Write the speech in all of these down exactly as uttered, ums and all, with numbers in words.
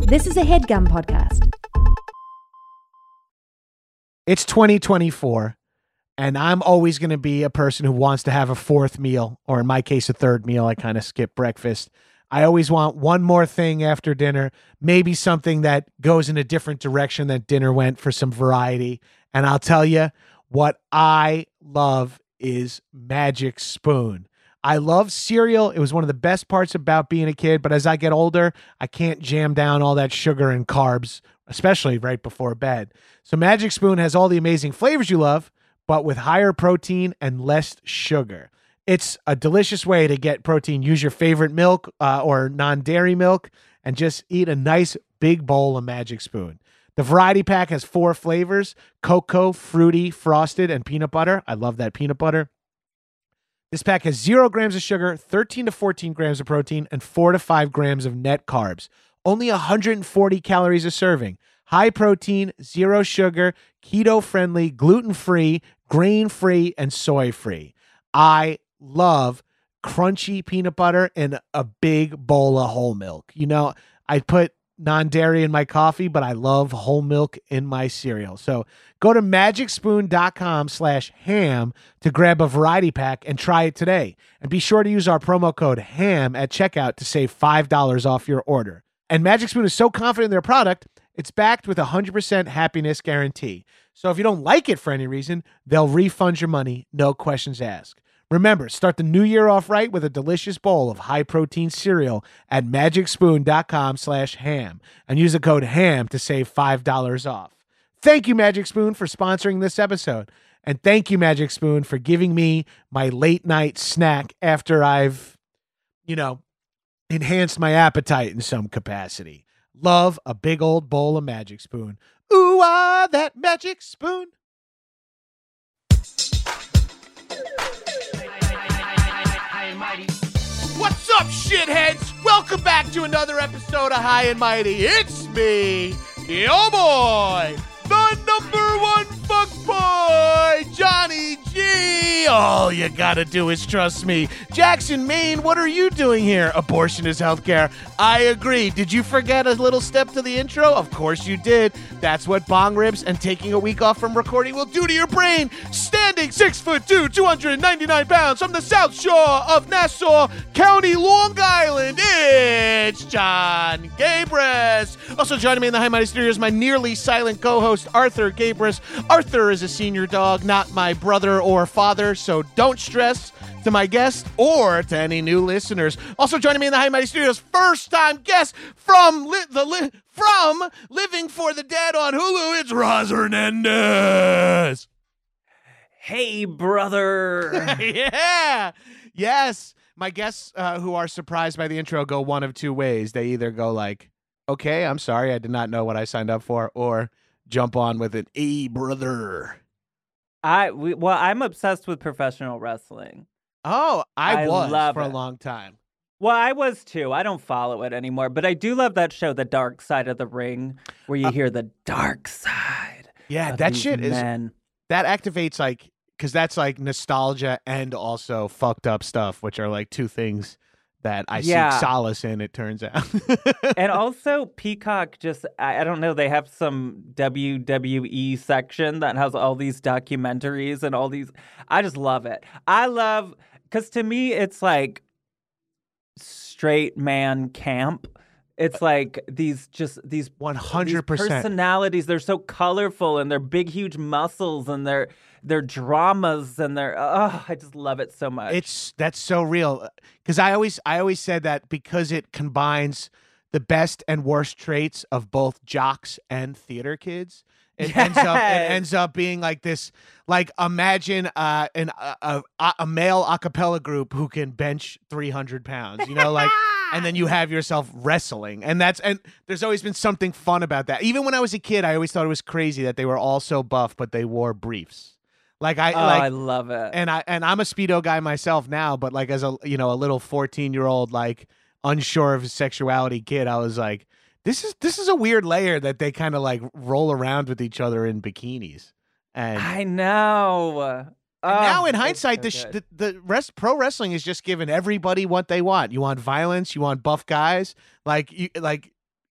This is a HeadGum podcast. It's twenty twenty-four, and I'm always going to be a person who wants to have a fourth meal, or in my case, a third meal. I kind of skip breakfast. I always want one more thing after dinner, maybe something that goes in a different direction than dinner went for some variety. And I'll tell you, what I love is Magic Spoon. I love cereal. It was one of the best parts about being a kid, but as I get older, I can't jam down all that sugar and carbs, especially right before bed. So Magic Spoon has all the amazing flavors you love, but with higher protein and less sugar. It's a delicious way to get protein. Use your favorite milk uh, or non-dairy milk and just eat a nice big bowl of Magic Spoon. The variety pack has four flavors: cocoa, fruity, frosted, and peanut butter. I love that peanut butter. This pack has zero grams of sugar, thirteen to fourteen grams of protein, and four to five grams of net carbs. Only one hundred forty calories a serving. High protein, zero sugar, keto-friendly, gluten-free, grain-free, and soy-free. I love crunchy peanut butter in a big bowl of whole milk. You know, I put non-dairy in my coffee, but I love whole milk in my cereal. So go to magicspoon.com slash ham to grab a variety pack and try it today. And be sure to use our promo code HAM at checkout to save five dollars off your order. And Magic Spoon is so confident in their product, it's backed with a one hundred percent happiness guarantee. So if you don't like it for any reason, they'll refund your money, no questions asked. Remember, start the new year off right with a delicious bowl of high-protein cereal at magicspoon.com slash ham and use the code HAM to save five dollars off. Thank you, Magic Spoon, for sponsoring this episode. And thank you, Magic Spoon, for giving me my late-night snack after I've, you know, enhanced my appetite in some capacity. Love a big old bowl of Magic Spoon. Ooh, ah, that Magic Spoon. What's up, shitheads? Welcome back to another episode of High and Mighty. It's me, yo boy, the number one fuckboy, Johnny G. All you gotta do is trust me. Jackson, Maine, what are you doing here? Abortion is healthcare. I agree. Did you forget a little step to the intro? Of course you did. That's what bong rips and taking a week off from recording will do to your brain. Standing six foot two, two hundred ninety-nine pounds from the South Shore of Nassau County, Long Island, it's John Gabris. Also joining me in the High Mighty Studio is my nearly silent co-host, Arthur Gabris. Arthur is a senior dog, not my brother or father, so don't stress to my guest or to any new listeners. Also joining me in the High Mighty Studios, first-time guest from li- the li- from Living for the Dead on Hulu, it's Roz Hernandez. Hey, brother. Yeah. Yes. My guests uh, who are surprised by the intro go one of two ways. They either go like, okay, I'm sorry, I did not know what I signed up for, or jump on with an, hey, brother. I we, well, I'm obsessed with professional wrestling. Oh, I, I was love for it. a long time. Well, I was too. I don't follow it anymore, but I do love that show, The Dark Side of the Ring, where you uh, hear the dark side. Yeah, that shit men. is that activates like because that's like nostalgia and also fucked up stuff, which are like two things that I yeah. seek solace in, it turns out. And also Peacock just, I, I don't know, they have some W W E section that has all these documentaries and all these, I just love it. I love, because to me it's like straight man camp. It's like these just these one hundred percent these personalities. They're so colorful and they're big, huge muscles and they're they're dramas and they're oh, I just love it so much. It's that's so real because I always I always said that because it combines the best and worst traits of both jocks and theater kids. It yes. ends up it ends up being like this. Like imagine uh, an a, a, a male a cappella group who can bench three hundred pounds. You know, like. And then you have yourself wrestling. And that's and there's always been something fun about that. Even when I was a kid, I always thought it was crazy that they were all so buff, but they wore briefs. Like I oh, like I love it. And I and I'm a Speedo guy myself now, but like as a you know, a little fourteen year old, like unsure of his sexuality kid, I was like, this is this is a weird layer that they kind of like roll around with each other in bikinis. And I know. And oh, now, in hindsight, so the, sh- the the rest pro wrestling is just giving everybody what they want. You want violence, you want buff guys, like you like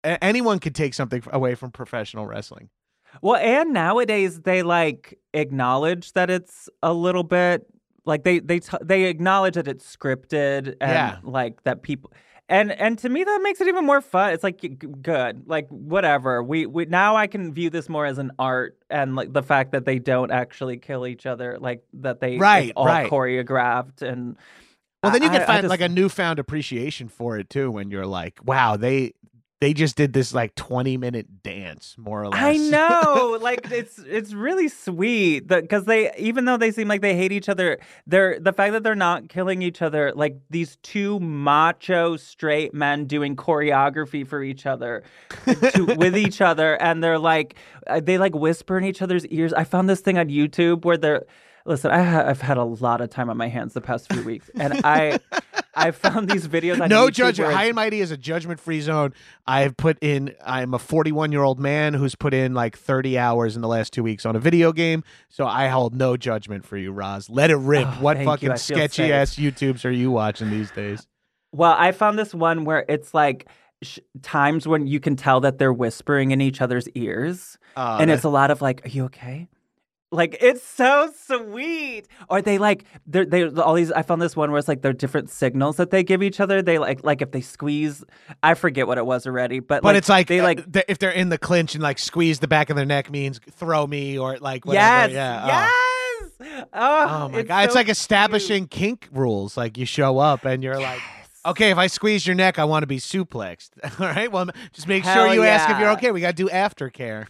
a- anyone could take something away from professional wrestling. Well, and nowadays they like acknowledge that it's a little bit like they they t- they acknowledge that it's scripted and Yeah. like that people and and to me that makes it even more fun. It's like g- good, like whatever. We we now I can view this more as an art and like the fact that they don't actually kill each other, like that they Right, it's all right. choreographed and. Well, then you I- can I find just- like a newfound appreciation for it too when you're like, wow, they they just did this like twenty minute dance, more or less. I know, like it's it's really sweet because they even though they seem like they hate each other, they're the fact that they're not killing each other, like these two macho straight men doing choreography for each other, to, with each other, and they're like uh, they like whisper in each other's ears. I found this thing on YouTube where they're listen. I ha- I've had a lot of time on my hands the past few weeks, and I. I found these videos on no YouTube judgment. where High it's- and Mighty is a judgment-free zone. I've put in. I'm a forty-one-year-old man who's put in like thirty hours in the last two weeks on a video game. So I hold no judgment for you, Roz. Let it rip. Oh, what thank you. fucking I feel sketchy safe. ass YouTubes are you watching these days? Well, I found this one where it's like sh- times when you can tell that they're whispering in each other's ears, Uh, and that- it's a lot of like, "Are you okay?" Like it's so sweet. Or they like they're they all these. I found this one where it's like they're different signals that they give each other. They like like if they squeeze, I forget what it was already, but But it's like they uh, like th- if they're in the clinch and like squeeze the back of their neck means throw me or like whatever. yes, yeah. oh. yes. Oh, Oh my god, it's so like establishing kink rules. Like you show up and you're like, okay, if I squeeze your neck, I want to be suplexed. All right, well, just make Hell sure you ask if you're yeah. okay. We got to do aftercare.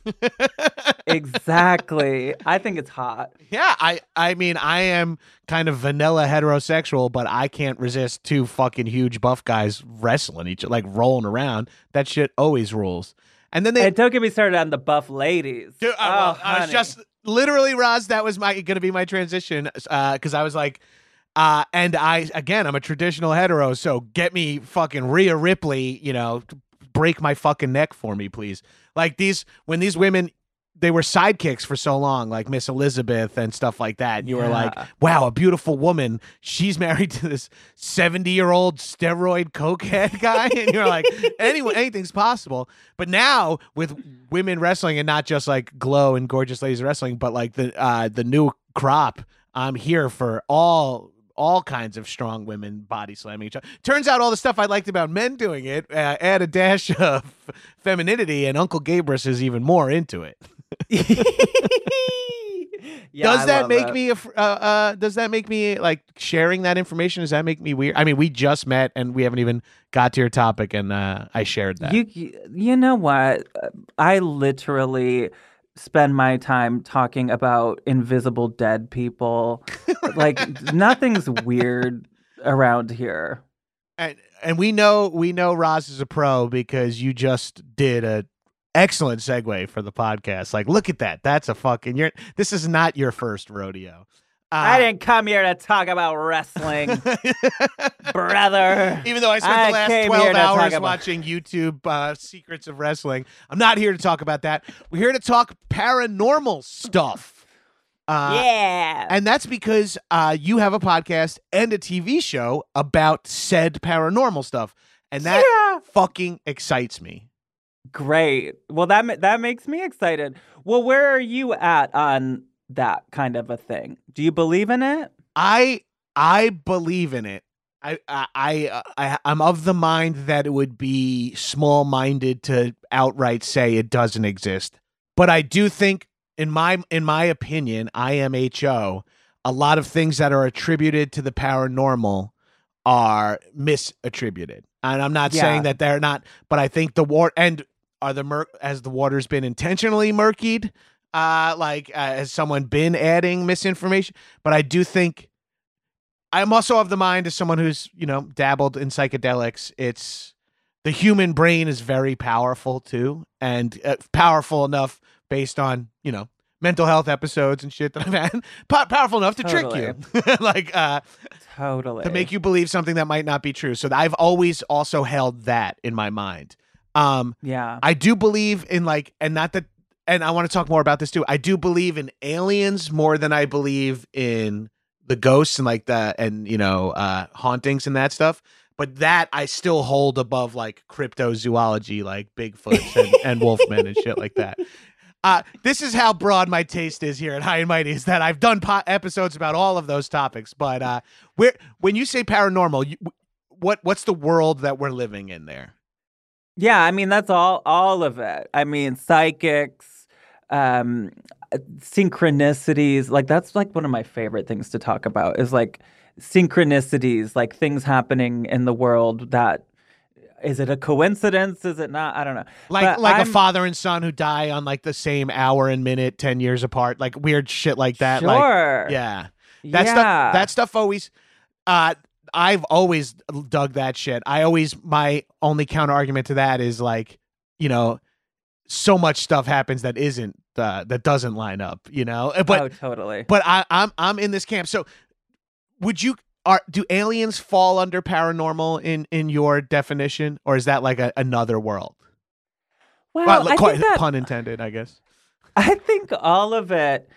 exactly. I think it's hot. Yeah, I I mean, I am kind of vanilla heterosexual, but I can't resist two fucking huge buff guys wrestling each like rolling around. That shit always rules. And then they And don't get me started on the buff ladies. Dude, uh, oh, well, I was honey. just literally, Roz, that was my going to be my transition because I was like, uh, and I again, I'm a traditional hetero, so get me fucking Rhea Ripley, you know, break my fucking neck for me, please. Like these, when these women, they were sidekicks for so long, like Miss Elizabeth and stuff like that. And you were like, Yeah. wow, a beautiful woman. She's married to this seventy year old steroid cokehead guy. And you're like, anyway, anything's possible. But now with women wrestling and not just like Glow and Gorgeous Ladies Wrestling, but like the uh, the new crop, I'm here for all all kinds of strong women body slamming each other. Turns out all the stuff I liked about men doing it, uh, add a dash of femininity, and Uncle Gabrus is even more into it. Yeah, does I that love make it. me a fr- uh, uh does that make me like sharing that information, does that make me weird? I mean, we just met and we haven't even got to your topic, and uh I shared that. You you know what? I literally spend my time talking about invisible dead people. Like nothing's weird around here. and and we know we know Roz is a pro because you just did a excellent segue for the podcast. Like, look at that. That's a fucking you're this is not your first rodeo. Uh, I didn't come here to talk about wrestling, brother. Even though I spent I the last came here twelve to talk hours about- watching YouTube uh, Secrets of Wrestling, I'm not here to talk about that. We're here to talk paranormal stuff. Uh, yeah. And that's because uh, you have a podcast and a T V show about said paranormal stuff. And that Yeah. fucking excites me. Great. Well, that ma- that makes me excited. Well, where are you at on that kind of a thing? Do you believe in it? I I believe in it. I I, I, I I'm of the mind that it would be small-minded to outright say it doesn't exist. But I do think, in my in my opinion, I M H O, a lot of things that are attributed to the paranormal are misattributed. And I'm not Yeah. saying that they're not, but I think the war and are the mur- has the water's been intentionally murkied? Uh, like uh, has someone been adding misinformation? But I do think I'm also of the mind as someone who's, you know, dabbled in psychedelics. It's the human brain is very powerful too, and uh, powerful enough based on, you know, mental health episodes and shit that I've had. Po- powerful enough to trick you, like uh, Totally. to make you believe something that might not be true. So I've always also held that in my mind. Um, Yeah. I do believe in like, and not that, and I want to talk more about this too. I do believe in aliens more than I believe in the ghosts and like the, and you know, uh, hauntings and that stuff. but that I still hold above like cryptozoology, like Bigfoot and, and Wolfmen and shit like that. Uh, this is how broad my taste is here at High and Mighty, is that I've done po- episodes about all of those topics. But uh, where when you say paranormal, you, what what's the world that we're living in there? Yeah, I mean, that's all all of it. I mean, psychics, um, synchronicities. Like, that's like one of my favorite things to talk about is like synchronicities, like things happening in the world that, is it a coincidence? Is it not? I don't know. Like But like I'm, a father and son who die on like the same hour and minute, ten years apart, like weird shit like that. Sure. Like, yeah. That yeah. stuff that stuff always uh I've always dug that shit. I always my only counter argument to that is like, you know, so much stuff happens that isn't uh, that doesn't line up, you know. But oh, totally. but I I'm I'm in this camp. So would you are do aliens fall under paranormal in in your definition, or is that like a, another world? Well, Well, I quite, think that, pun intended, I guess. I think all of it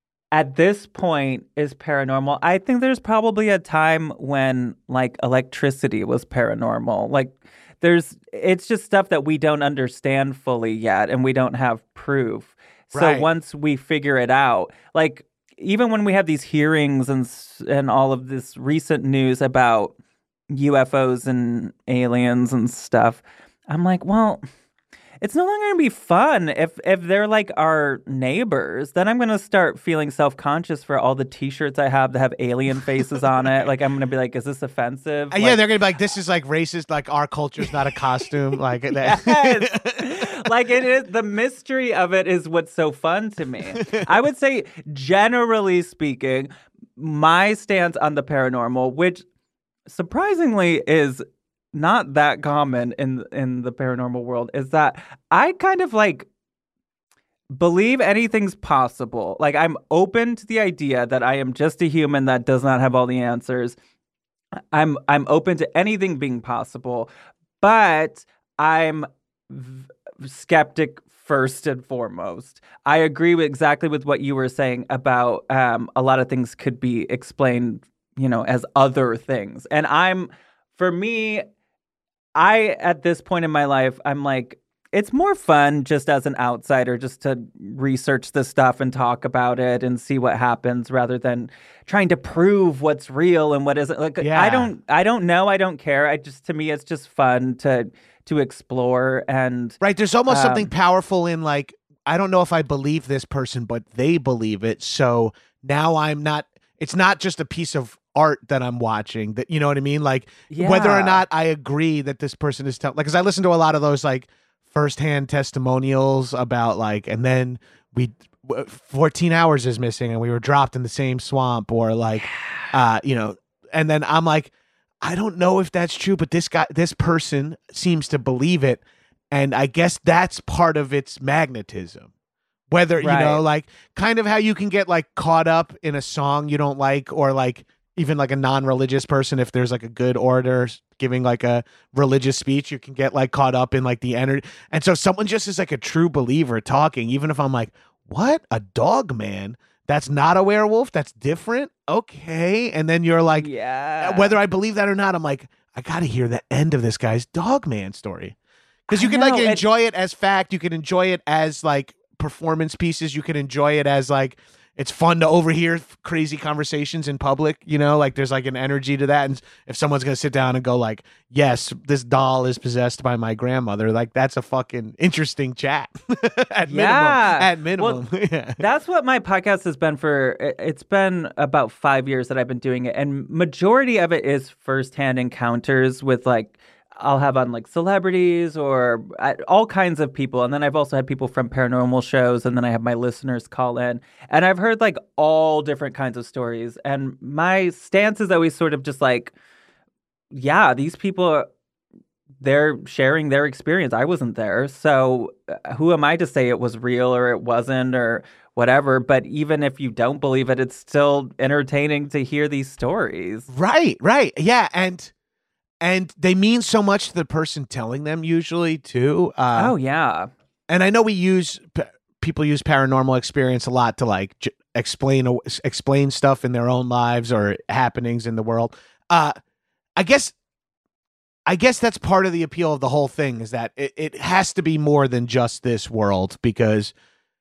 at this point is paranormal. I think there's probably a time when like electricity was paranormal. Like there's it's just stuff that we don't understand fully yet and we don't have proof. So Right. once we figure it out, like even when we have these hearings and s- and all of this recent news about U F Os and aliens and stuff, I'm like, well, it's no longer gonna be fun if if they're like our neighbors. Then I'm gonna start feeling self conscious for all the T-shirts I have that have alien faces on it. Like I'm gonna be like, is this offensive? Uh, yeah, Like, they're gonna be like, this is like racist. Like our culture's not a costume. Like that. yes. Like it is, the mystery of it is what's so fun to me. I would say, generally speaking, my stance on the paranormal, which surprisingly is not that common in in the paranormal world, is that I kind of like believe anything's possible. Like I'm open to the idea that I am just a human that does not have all the answers. I'm I'm open to anything being possible, but I'm v- skeptic first and foremost. I agree with exactly with what you were saying about um, a lot of things could be explained, you know, as other things. And I'm, for me, I, at this point in my life, I'm like, it's more fun just as an outsider, just to research this stuff and talk about it and see what happens rather than trying to prove what's real and what isn't. Like, Yeah. I don't, I don't know. I don't care. I just, to me, it's just fun to, to explore. And Right. There's almost Um, something powerful in like, I don't know if I believe this person, but they believe it. So now I'm not, it's not just a piece of art that I'm watching that, you know what I mean? Like whether or Yeah. not I agree that this person is telling, like, cause I listen to a lot of those like firsthand testimonials about like, and then we, w- fourteen hours is missing and we were dropped in the same swamp, or like, uh, you know, and then I'm like, I don't know if that's true, but this guy, this person seems to believe it. And I guess that's part of its magnetism. Whether, you Right. know, like kind of how you can get like caught up in a song you don't like, or like even like a non-religious person, if there's like a good orator giving like a religious speech, you can get like caught up in like the energy. And so someone just is like a true believer talking, even if I'm like, what? A dog man? That's not a werewolf? That's different? Okay. And then you're like, yeah. whether I believe that or not, I'm like, I got to hear the end of this guy's dog man story. Because you I can know, like it- enjoy it as fact. You can enjoy it as like performance pieces. You can enjoy it as like, it's fun to overhear crazy conversations in public, you know, like there's like an energy to that. And if someone's going to sit down and go like, yes, this doll is possessed by my grandmother, like that's a fucking interesting chat at Yeah. minimum, at minimum. Yeah. That's what my podcast has been for. it- It's been about five years that I've been doing it. And majority of it is firsthand encounters with like, I'll have on like celebrities or uh, all kinds of people. And then I've also had people from paranormal shows. And then I have my listeners call in. And I've heard like all different kinds of stories. And my stance is always sort of just like, yeah, these people, they're sharing their experience. I wasn't there. So uh, who am I to say it was real or it wasn't or whatever? But even if you don't believe it, it's still entertaining to hear these stories. Right, right. Yeah. And, and they mean so much to the person telling them usually too. Uh, oh, yeah. And I know we use, p- people use paranormal experience a lot to like j- explain, a- explain stuff in their own lives or happenings in the world. Uh, I guess I guess that's part of the appeal of the whole thing, is that it, it has to be more than just this world, because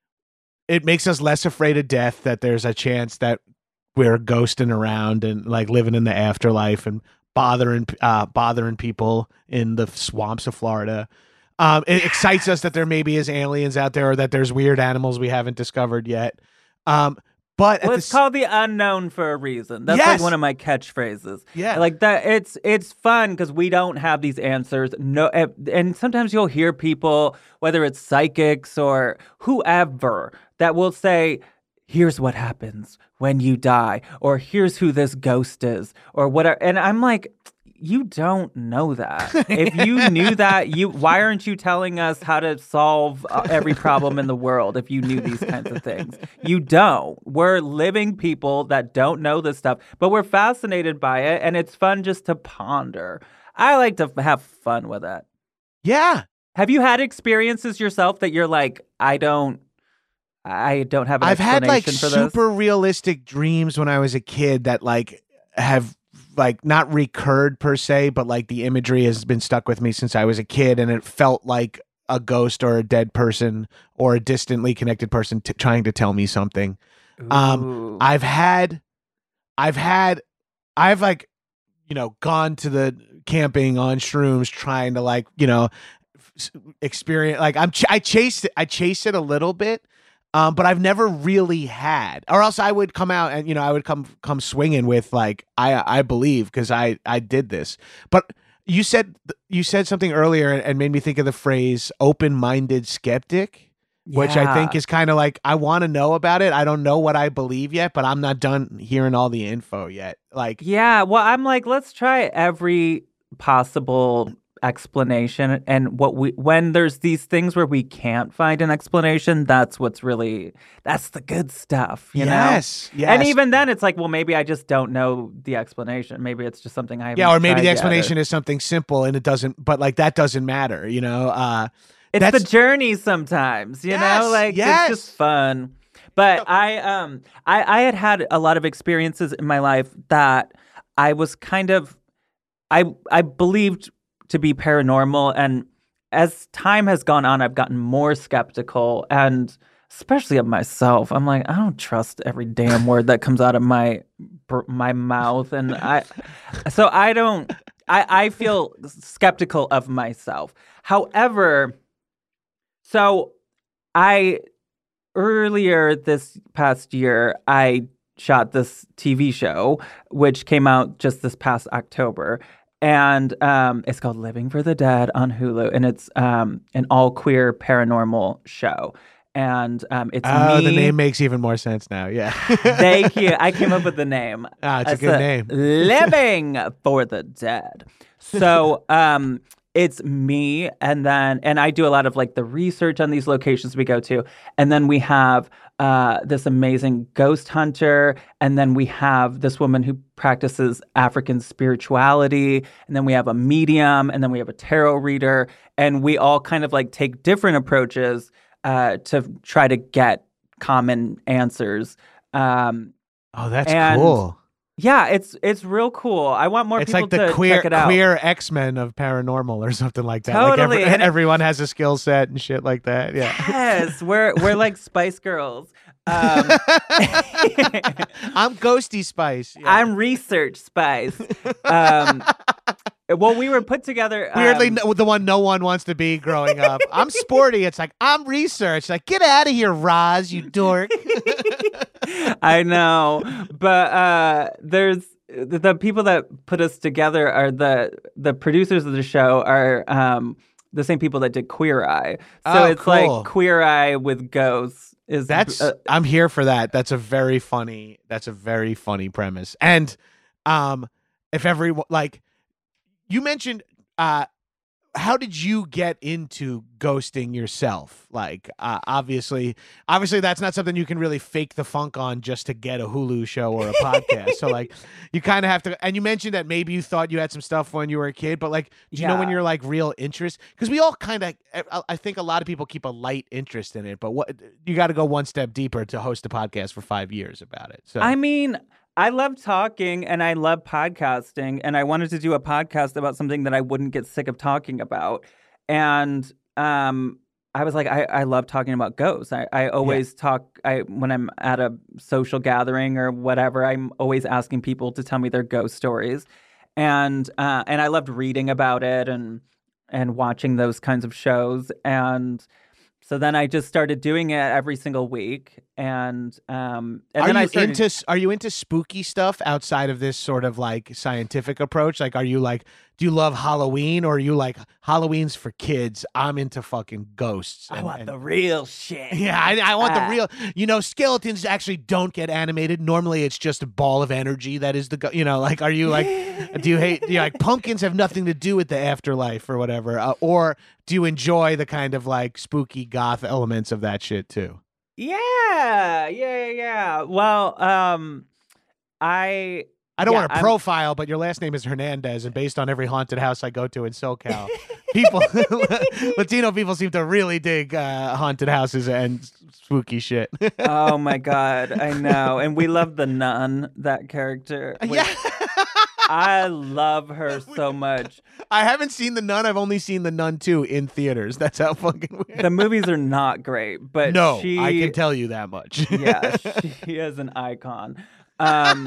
it makes us less afraid of death, that there's a chance that we're ghosting around and like living in the afterlife and bothering uh, bothering people in the swamps of Florida. Um, it excites us that there maybe is aliens out there, or that there's weird animals we haven't discovered yet. Um, but well, at it's the, called the unknown for a reason. That's yes! like one of my catchphrases. Yeah, like that. It's it's fun because we don't have these answers. No, and sometimes you'll hear people, whether it's psychics or whoever, that will say, "Here's what happens when you die," or "Here's who this ghost is," or whatever. And I'm like, you don't know that. If you knew that, you why aren't you telling us how to solve every problem in the world if you knew these kinds of things? You don't. We're living people that don't know this stuff, but we're fascinated by it, and it's fun just to ponder. I like to have fun with it. Yeah. Have you had experiences yourself that you're like, I don't I don't have an I've had like explanation for super this? realistic dreams when I was a kid that like have like not recurred per se, but like the imagery has been stuck with me since I was a kid, and it felt like a ghost or a dead person or a distantly connected person t- trying to tell me something. Um, Ooh. I've had, I've had, I've like, you know, gone to the camping on shrooms trying to like, you know, f- experience, like I'm, ch- I chased it, I chased it a little bit. Um, but I've never really had, or else I would come out and, you know, I would come, come swinging with like, I, I believe, cause I, I did this. But you said, you said something earlier and made me think of the phrase open-minded skeptic, which I think Yeah. is kind of like, I want to know about it. I don't know what I believe yet, but I'm not done hearing all the info yet. Like, Yeah, well, I'm like, let's try every possible explanation, and what we when there's these things where we can't find an explanation, that's what's really that's the good stuff, you yes, know. yes. And even then, it's like, well, maybe I just don't know the explanation. Maybe it's just something I haven't yeah, or maybe tried the yet, explanation or- is something simple and it doesn't, but like that doesn't matter, you know. Uh, It's That's- the journey sometimes, you Yes, know, like yes. it's just fun. But I um I, I had had a lot of experiences in my life that I was kind of I I believed to be paranormal, and as time has gone on, I've gotten more skeptical, and especially of myself. I'm like, I don't trust every damn word that comes out of my my mouth, and I so I don't I I feel skeptical of myself. However, so I earlier this past year, I shot this T V show, which came out just this past October. And um, it's called Living for the Dead on Hulu. And it's um, an all queer paranormal show. And um, it's Oh, me. the name makes even more sense now. Yeah. Thank you. I came up with the name. Ah, it's a good name. Living for the Dead. So um, it's me, and then and I do a lot of like the research on these locations we go to, and then we have uh, this amazing ghost hunter, and then we have this woman who practices African spirituality, and then we have a medium, and then we have a tarot reader, and we all kind of like take different approaches uh, to try to get common answers. Um, Oh, that's and cool. Yeah, it's it's real cool. I want more It's people like the to queer check it out. queer X-Men of paranormal or something like that. Totally. Like every, And it- everyone has a skill set and shit like that. Yeah. Yes, we're we're like Spice Girls. Um, I'm Ghosty Spice. Yeah. I'm Research Spice. Um, well, we were put together. Weirdly, um, no, the one no one wants to be growing up. I'm sporty. It's like, I'm research. Like, get out of here, Roz, you dork. I know, but uh, there's the, the people that put us together are the the producers of the show are um, the same people that did Queer Eye. So Oh, it's cool. like Queer Eye with ghosts. Is That's uh, I'm here for that. That's a very funny. That's a very funny premise. And um, if everyone like, you mentioned, uh, how did you get into ghosting yourself? Like, uh, obviously, obviously that's not something you can really fake the funk on just to get a Hulu show or a podcast. So like, you kind of have to. And you mentioned that maybe you thought you had some stuff when you were a kid, but like, do you know when Yeah. you're like real interest? Because we all kind of, I, I think a lot of people keep a light interest in it, but what you got to go one step deeper to host a podcast for five years about it. So I mean, I love talking and I love podcasting, and I wanted to do a podcast about something that I wouldn't get sick of talking about. And um, I was like, I, I love talking about ghosts. I, I always yeah. talk I when I'm at a social gathering or whatever, I'm always asking people to tell me their ghost stories. And uh, and I loved reading about it and and watching those kinds of shows. And so then I just started doing it every single week, and um, and are then you I started... into are you into spooky stuff outside of this sort of like scientific approach? Like, are you like, do you love Halloween, or are you like Halloween's for kids? I'm into fucking ghosts. And, I want and, the real shit. Yeah, I, I want ah. the real. You know, skeletons actually don't get animated. Normally, it's just a ball of energy that is the. Go- you know, like, are you like, do you hate? Do you like pumpkins have nothing to do with the afterlife or whatever, uh, or do you enjoy the kind of like spooky goth elements of that shit too? Yeah, yeah, yeah. Well, um, I I don't yeah, want to I'm... profile, but your last name is Hernandez, and based on every haunted house I go to in SoCal, people, Latino people seem to really dig uh, haunted houses and spooky shit. Oh my God, I know, and we love the nun, that character. Which... Yeah. I love her so much. I haven't seen The Nun. I've only seen The Nun two in theaters. That's how fucking weird. The movies are not great, but no, she... I can tell you that much. Yeah, she is an icon. Um,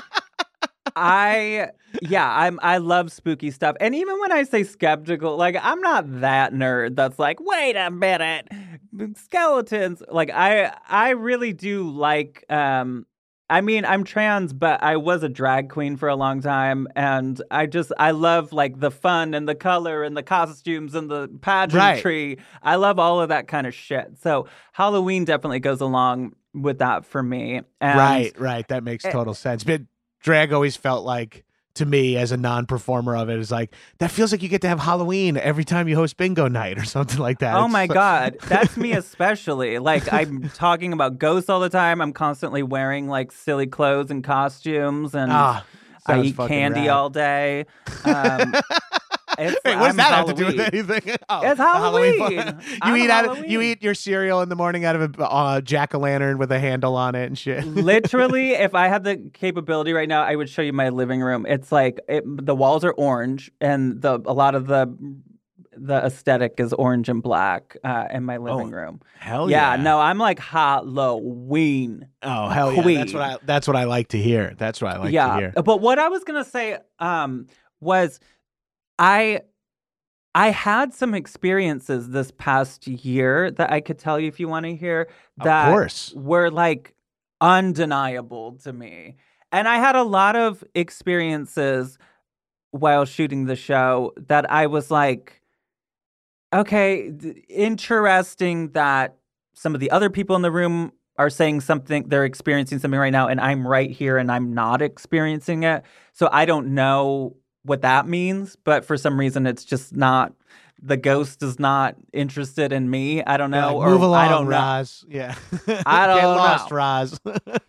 I yeah, I'm I love spooky stuff, and even when I say skeptical, like I'm not that nerd that's like, wait a minute, skeletons. Like I I really do like. Um, I mean, I'm trans, but I was a drag queen for a long time, and I just I love like the fun and the color and the costumes and the pageantry. Right. I love all of that kind of shit. So Halloween definitely goes along with that for me. And right, right. That makes total it, sense. But drag always felt like, to me as a non-performer of it, is like, that feels like you get to have Halloween every time you host bingo night or something like that. Oh it's my so- God. That's me especially. Like, I'm talking about ghosts all the time. I'm constantly wearing like silly clothes and costumes, and ah, I eat candy rad. all day. Um, It's, Wait, what does I'm that Halloween. have to do with anything? Oh, it's Halloween. Halloween you I'm eat out Halloween. of, you eat your cereal in the morning out of a uh, jack-o'-lantern with a handle on it and shit. Literally, if I had the capability right now, I would show you my living room. It's like it, the walls are orange, and the a lot of the the aesthetic is orange and black uh, in my living oh, room. Hell yeah. yeah! No, I'm like Halloween. Oh hell yeah! Queen. That's what I. That's what I like to hear. That's what I like yeah. to hear. But what I was gonna say um, was, I. I had some experiences this past year that I could tell you if you want to hear that of course. were like undeniable to me. And I had a lot of experiences while shooting the show that I was like, okay, th- interesting that some of the other people in the room are saying something, they're experiencing something right now, and I'm right here and I'm not experiencing it. So I don't know what that means, but for some reason it's just not, the ghost is not interested in me. I don't know. Like, move or along, I don't know. Roz. Yeah. I don't Get know. lost, Roz.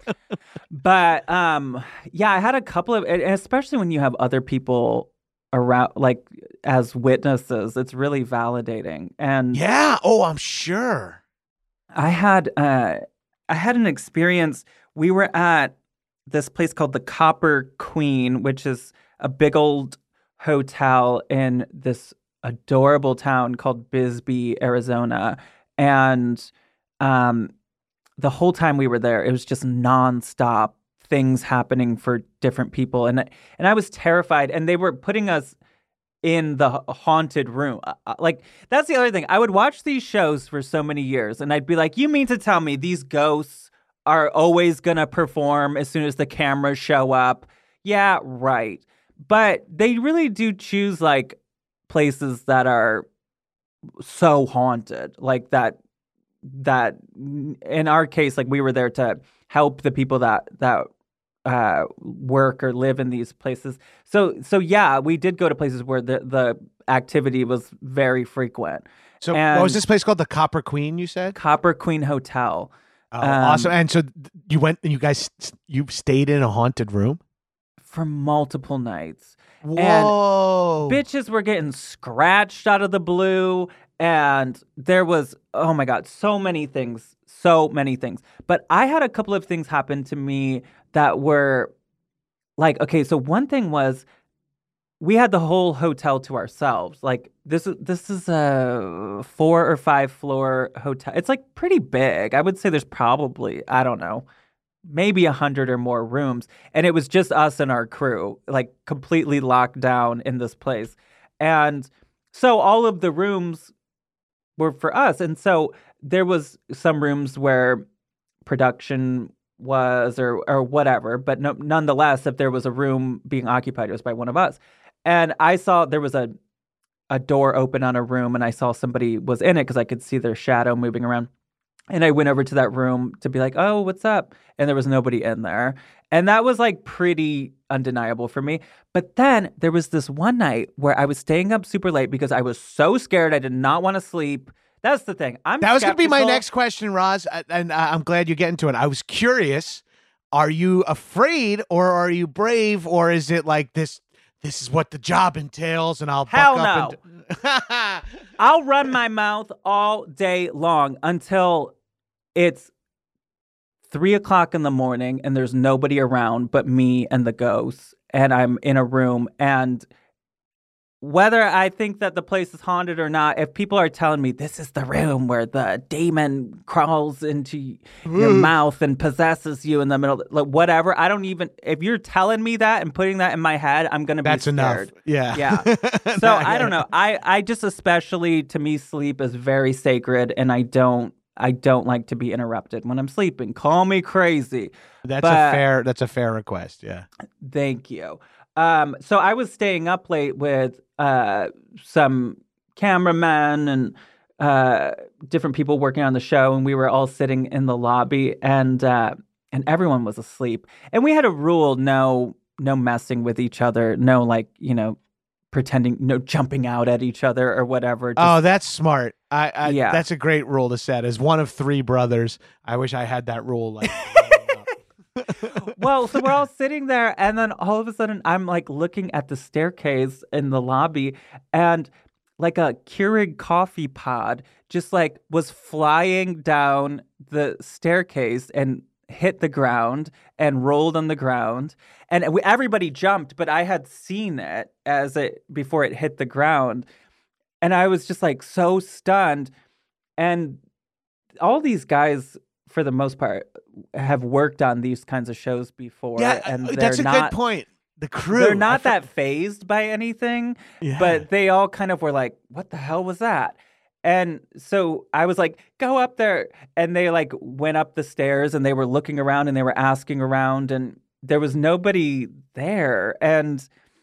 But um, yeah, I had a couple of, and especially when you have other people around, like as witnesses, it's really validating. And yeah. Oh, I'm sure. I had uh, I had an experience. We were at this place called the Copper Queen, which is a big old hotel in this adorable town called Bisbee, Arizona. And um, the whole time we were there, it was just nonstop things happening for different people. And, and I was terrified. And they were putting us in the haunted room. Uh, like, that's the other thing. I would watch these shows for so many years, and I'd be like, you mean to tell me these ghosts are always going to perform as soon as the cameras show up? Yeah, right. But they really do choose like places that are so haunted, like that, that in our case, like we were there to help the people that, that uh, work or live in these places. So, so yeah, we did go to places where the, the activity was very frequent. So and what was this place called? The Copper Queen, you said? Copper Queen Hotel. Oh, um, awesome. And so you went and you guys, you stayed in a haunted room? For multiple nights. Whoa. And bitches were getting scratched out of the blue. And there was, oh my God, so many things, so many things. But I had a couple of things happen to me that were like, okay, so one thing was we had the whole hotel to ourselves. Like this is this is a four or five floor hotel. It's like pretty big. I would say there's probably, I don't know, maybe a hundred or more rooms. And it was just us and our crew, like completely locked down in this place. And so all of the rooms were for us. And so there was some rooms where production was or or whatever, but no, nonetheless, if there was a room being occupied, it was by one of us. And I saw there was a a door open on a room, and I saw somebody was in it because I could see their shadow moving around. And I went over to that room to be like, "Oh, what's up?" And there was nobody in there. And that was like pretty undeniable for me. But then there was this one night where I was staying up super late because I was so scared. I did not want to sleep. That's the thing. I'm That was going to be my skeptical. next question, Roz, uh, and uh, I'm glad you get into it. I was curious, are you afraid or are you brave, or is it like this this is what the job entails and I'll Hell buck up and I'll run my mouth all day long until it's three o'clock in the morning and there's nobody around but me and the ghosts, and I'm in a room. And whether I think that the place is haunted or not, if people are telling me this is the room where the demon crawls into your mouth and possesses you in the middle, like whatever, I don't even, if you're telling me that and putting that in my head, I'm going to be That's scared. enough. Yeah. Yeah. So I don't know. I, I just, especially to me, sleep is very sacred, and I don't, I don't like to be interrupted when I'm sleeping. Call me crazy. That's But- a fair that's a fair request, yeah. Thank you. Um, so I was staying up late with uh, some cameramen and uh, different people working on the show, and we were all sitting in the lobby, and uh, and everyone was asleep. And we had a rule: no, no messing with each other, no like you know, pretending, no jumping out at each other or whatever. Just, Oh, that's smart. I, I Yeah. That's a great rule to set. As one of three brothers, I wish I had that rule. Like, well, so we're all sitting there, and then all of a sudden, I'm like looking at the staircase in the lobby, and like a Keurig coffee pod just like was flying down the staircase and hit the ground and rolled on the ground. And we, everybody jumped, but I had seen it as it before it hit the ground, and I was just like so stunned. And all these guys, for the most part, have worked on these kinds of shows before. yeah, and uh, they're that's a not, good point. The crew. They're I not for- that phased by anything, Yeah. but they all kind of were like, what the hell was that? And so I was like, go up there. And they like went up the stairs and they were looking around and they were asking around, and there was nobody there. And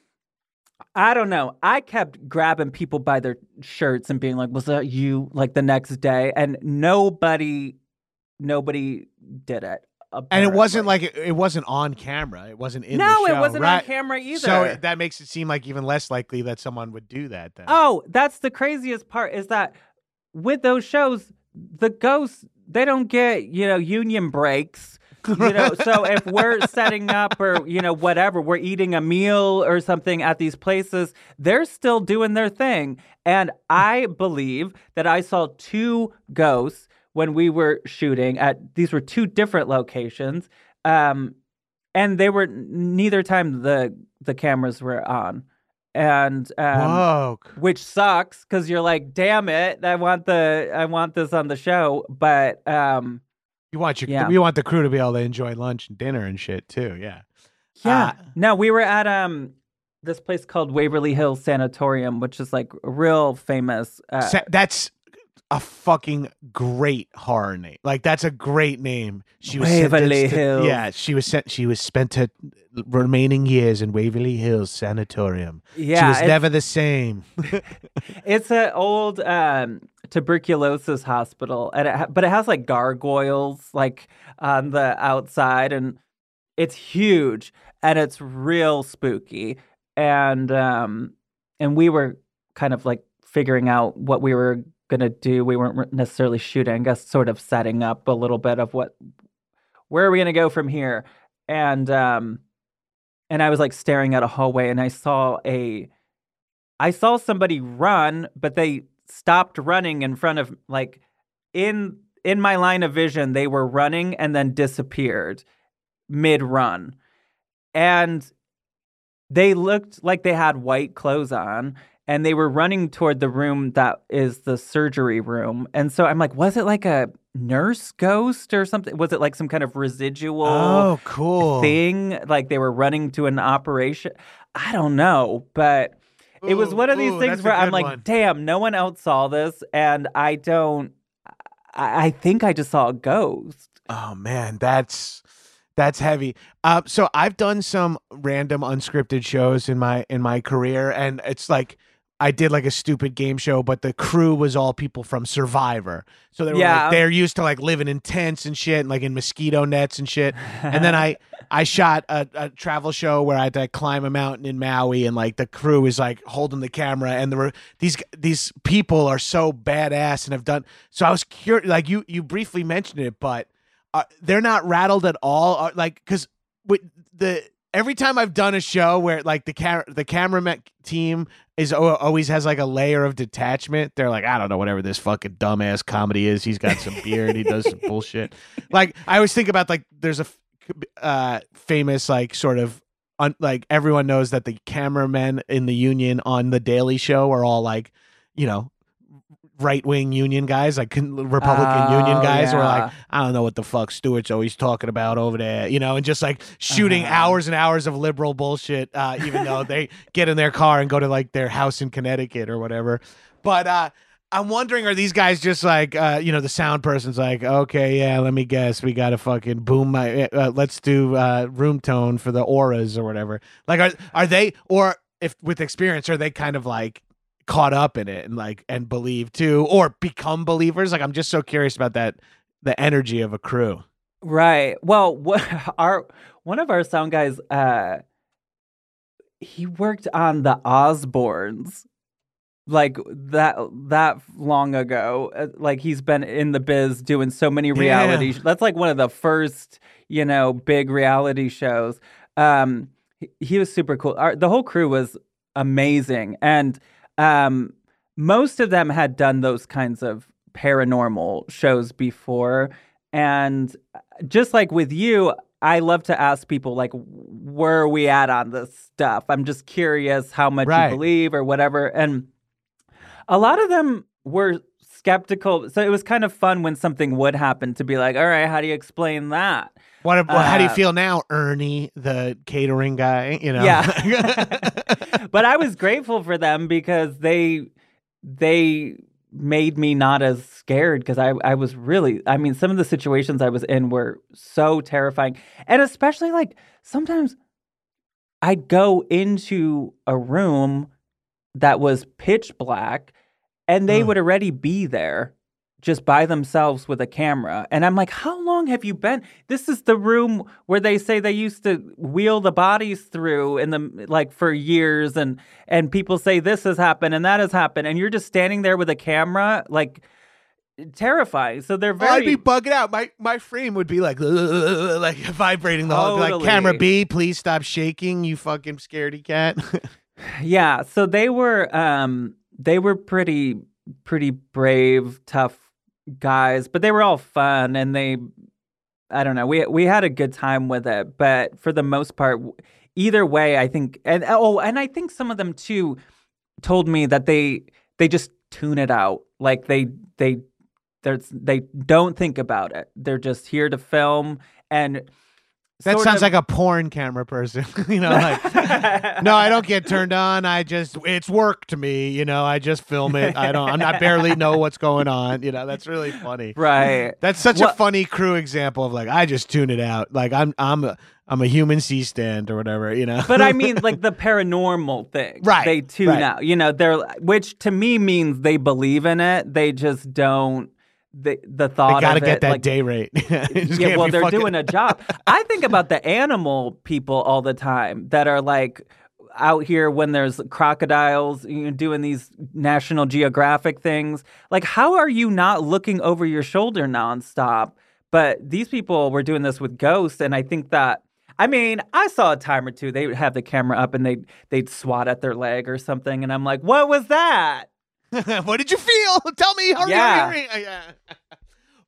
I don't know. I kept grabbing people by their shirts and being like, was that you? Like the next day. And nobody, nobody did it. And it wasn't apparently. like it, it wasn't on camera. It wasn't in No, the show. it wasn't right? on camera either. So that makes it seem like even less likely that someone would do that then. Oh, that's the craziest part, is that with those shows, the ghosts, they don't get, you know, union breaks. You know, so if we're setting up or, you know, whatever, we're eating a meal or something at these places, they're still doing their thing. And I believe that I saw two ghosts when we were shooting at, these were two different locations. Um, and they were neither time the the cameras were on. And um, Whoa. which sucks because you're like, damn it, I want the I want this on the show. But um, You want your Yeah. you want the crew to be able to enjoy lunch and dinner and shit too. Yeah. yeah, Uh, no, we were at um this place called Waverly Hills Sanatorium, which is like real famous. Uh, Sa- that's a fucking great horror name. Like that's a great name. She was Waverly sentenced to- Hills. Yeah, she was sent. She was spent her remaining years in Waverly Hills Sanatorium. yeah, she was it's, never the same. it's an old um, tuberculosis hospital, and it ha- but it has like gargoyles like on the outside, and it's huge and it's real spooky. And um, and we were kind of like figuring out what we were gonna do. We weren't necessarily shooting, I guess, sort of setting up a little bit of what, where are we gonna go from here? And um, and I was like staring at a hallway, and I saw a, I saw somebody run, but they stopped running in front of like, in in my line of vision, they were running and then disappeared mid run, and they looked like they had white clothes on, and they were running toward the room that is the surgery room. And so I'm like, was it like a nurse ghost or something? Was it like some kind of residual Oh, cool. thing? Like they were running to an operation? I don't know, but it was Ooh, one of these ooh, things that's a where I'm good like, one. damn, no one else saw this, and I don't. I, I think I just saw a ghost. Oh man, that's that's heavy. Uh, so I've done some random unscripted shows in my in my career, and it's like I did like a stupid game show, but the crew was all people from Survivor, so they were Yeah. like they're used to like living in tents and shit, and like in mosquito nets and shit. And then I I shot a, a travel show where I had to like, climb a mountain in Maui, and like the crew is like holding the camera, and there were these these people are so badass and have done. So I was curious, like you you briefly mentioned it, but. Uh, they're not rattled at all, uh, like because the every time I've done a show where like the cam- the cameraman team is o- always has like a layer of detachment. They're like, I don't know, whatever this fucking dumbass comedy is. He's got some beer and he does some bullshit. Like I always think about like there's a f- uh, famous like sort of un- like everyone knows that the cameramen in the union on the Daily Show are all like, you know. Right-wing union guys, like Republican Oh, union guys, who are yeah. like, I don't know what the fuck Stewart's always talking about over there, you know, and just like shooting Uh-huh. hours and hours of liberal bullshit, uh, even though they get in their car and go to like their house in Connecticut or whatever. But uh, I'm wondering, are these guys just like, uh, you know, the sound person's like, okay, yeah, let me guess, we got to fucking boom my, uh, let's do uh, room tone for the auras or whatever. Like, are are they, or if with experience, are they kind of like caught up in it and like and believe too, or become believers? Like I'm just so curious about that, the energy of a crew. Right. Well, what our one of our sound guys, uh, he worked on the Osbournes, like that that long ago. Uh, Like he's been in the biz doing so many reality. Damn. Sh- that's like one of the first, you know, big reality shows. Um, he, he was super cool. Our, the whole crew was amazing, and um, most of them had done those kinds of paranormal shows before. And just like with you, I love to ask people, like, where are we at on this stuff? I'm just curious how much Right. you believe or whatever. And a lot of them were skeptical. So it was kind of fun when something would happen to be like, all right, how do you explain that? What? Well, how do you Uh, feel now, Ernie, the catering guy? You know. Yeah. But I was grateful for them because they they made me not as scared, because I, I was really, I mean, some of the situations I was in were so terrifying. And especially like sometimes I'd go into a room that was pitch black and they Ugh. would already be there just by themselves with a camera. And I'm like, how long have you been? This is the room where they say they used to wheel the bodies through in the like for years, and and people say this has happened and that has happened, and you're just standing there with a camera, like terrifying. So they're Oh, very I'd be bugging out. My my frame would be like like vibrating the whole like Totally. camera B, please stop shaking, you fucking scaredy cat. Yeah, so they were um they were pretty pretty brave, tough guys, but they were all fun, and they I don't know. We we had a good time with it, but for the most part, either way, I think, and oh, and I think some of them too told me that they they just tune it out. Like they they there's they don't think about it. They're just here to film, and That sort sounds of- like a porn camera person. You know, like no, I don't get turned on. I just it's work to me. You know, I just film it. I don't. I'm not barely know what's going on. You know, that's really funny. right. That's such Well- a funny crew example of like I just tune it out. Like I'm I'm a I'm a human C-stand or whatever. You know. But I mean, like the paranormal thing, Right, They tune right. out. You know, they're which to me means they believe in it. They just don't. The the thought They got to of get it, that like, day rate. yeah, well, they're doing a job. I think about the animal people all the time that are like out here when there's crocodiles, you know, doing these National Geographic things. Like, how are you not looking over your shoulder nonstop? But these people were doing this with ghosts, and I think that. I mean, I saw a time or two they would have the camera up and they'd they'd swat at their leg or something, and I'm like, what was that? What did you feel? Tell me. Hurry, Yeah. hurry, hurry. Yeah.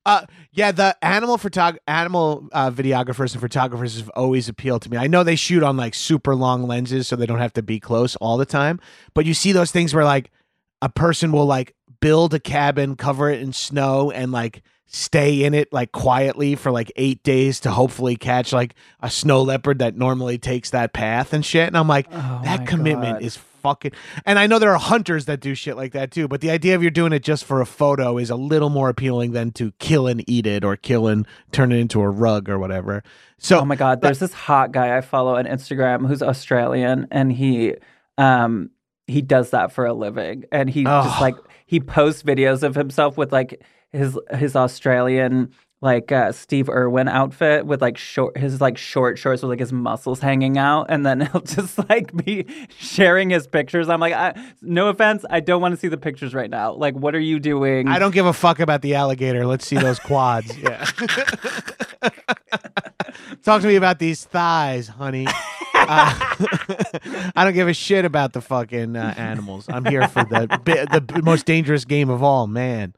Uh, yeah, the animal photog- animal uh, videographers and photographers have always appealed to me. I know they shoot on like super long lenses, so they don't have to be close all the time. But you see those things where like a person will like build a cabin, cover it in snow, and like stay in it like quietly for like eight days to hopefully catch like a snow leopard that normally takes that path and shit. And I'm like, Oh that my commitment God. is fucking. And I know there are hunters that do shit like that too, but the idea of you're doing it just for a photo is a little more appealing than to kill and eat it or kill and turn it into a rug or whatever. So Oh my God, there's this hot guy I follow on Instagram who's Australian, and he um he does that for a living. And he Oh. just like he posts videos of himself with like his his Australian like uh, Steve Irwin outfit with like short his like short shorts with like his muscles hanging out, and then he'll just like be sharing his pictures. I'm like, I, no offense, I don't want to see the pictures right now. Like, what are you doing? I don't give a fuck about the alligator. Let's see those quads. Yeah. Talk to me about these thighs, honey. Uh, I don't give a shit about the fucking uh, animals. I'm here for the bi- the most dangerous game of all, man.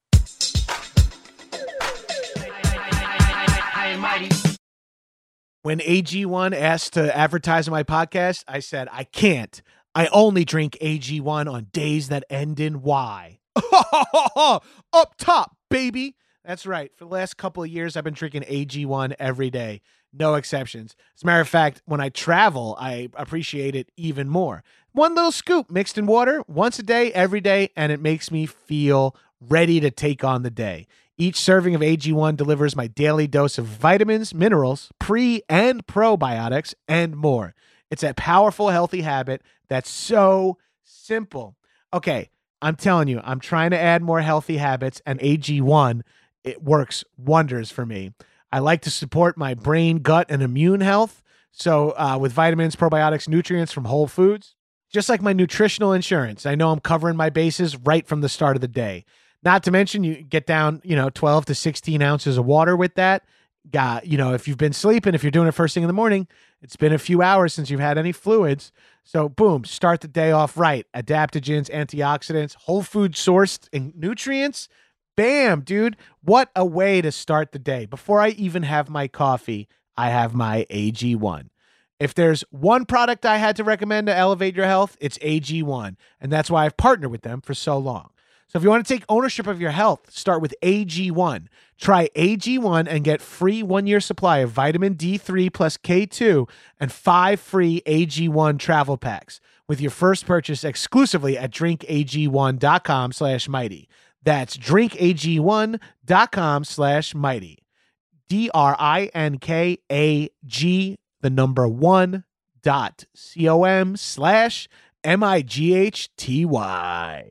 When A G one asked to advertise on my podcast, I said, I can't. I only drink A G one on days that end in Y. Up top, baby. That's right. For the last couple of years, I've been drinking A G one every day. No exceptions. As a matter of fact, when I travel, I appreciate it even more. One little scoop mixed in water once a day, every day, and it makes me feel ready to take on the day. Each serving of A G one delivers my daily dose of vitamins, minerals, pre and probiotics, and more. It's a powerful, healthy habit that's so simple. Okay, I'm telling you, I'm trying to add more healthy habits, and A G one, it works wonders for me. I like to support my brain, gut, and immune health. So uh, with vitamins, probiotics, nutrients from whole foods, just like my nutritional insurance, I know I'm covering my bases right from the start of the day. Not to mention you get down, you know, twelve to sixteen ounces of water with that. Got, you know, if you've been sleeping, if you're doing it first thing in the morning, it's been a few hours since you've had any fluids. So boom, start the day off right. Adaptogens, antioxidants, whole food sourced and nutrients. Bam, dude. What a way to start the day. Before I even have my coffee, I have my A G one. If there's one product I had to recommend to elevate your health, it's A G one. And that's why I've partnered with them for so long. So if you want to take ownership of your health, start with A G one. Try A G one and get free one-year supply of vitamin D three plus K two and five free A G one travel packs with your first purchase exclusively at drinkag1.com slash mighty. That's drinkag1.com slash mighty. D R I N K A G, the number one, dot C-O-M slash M-I-G-H-T-Y.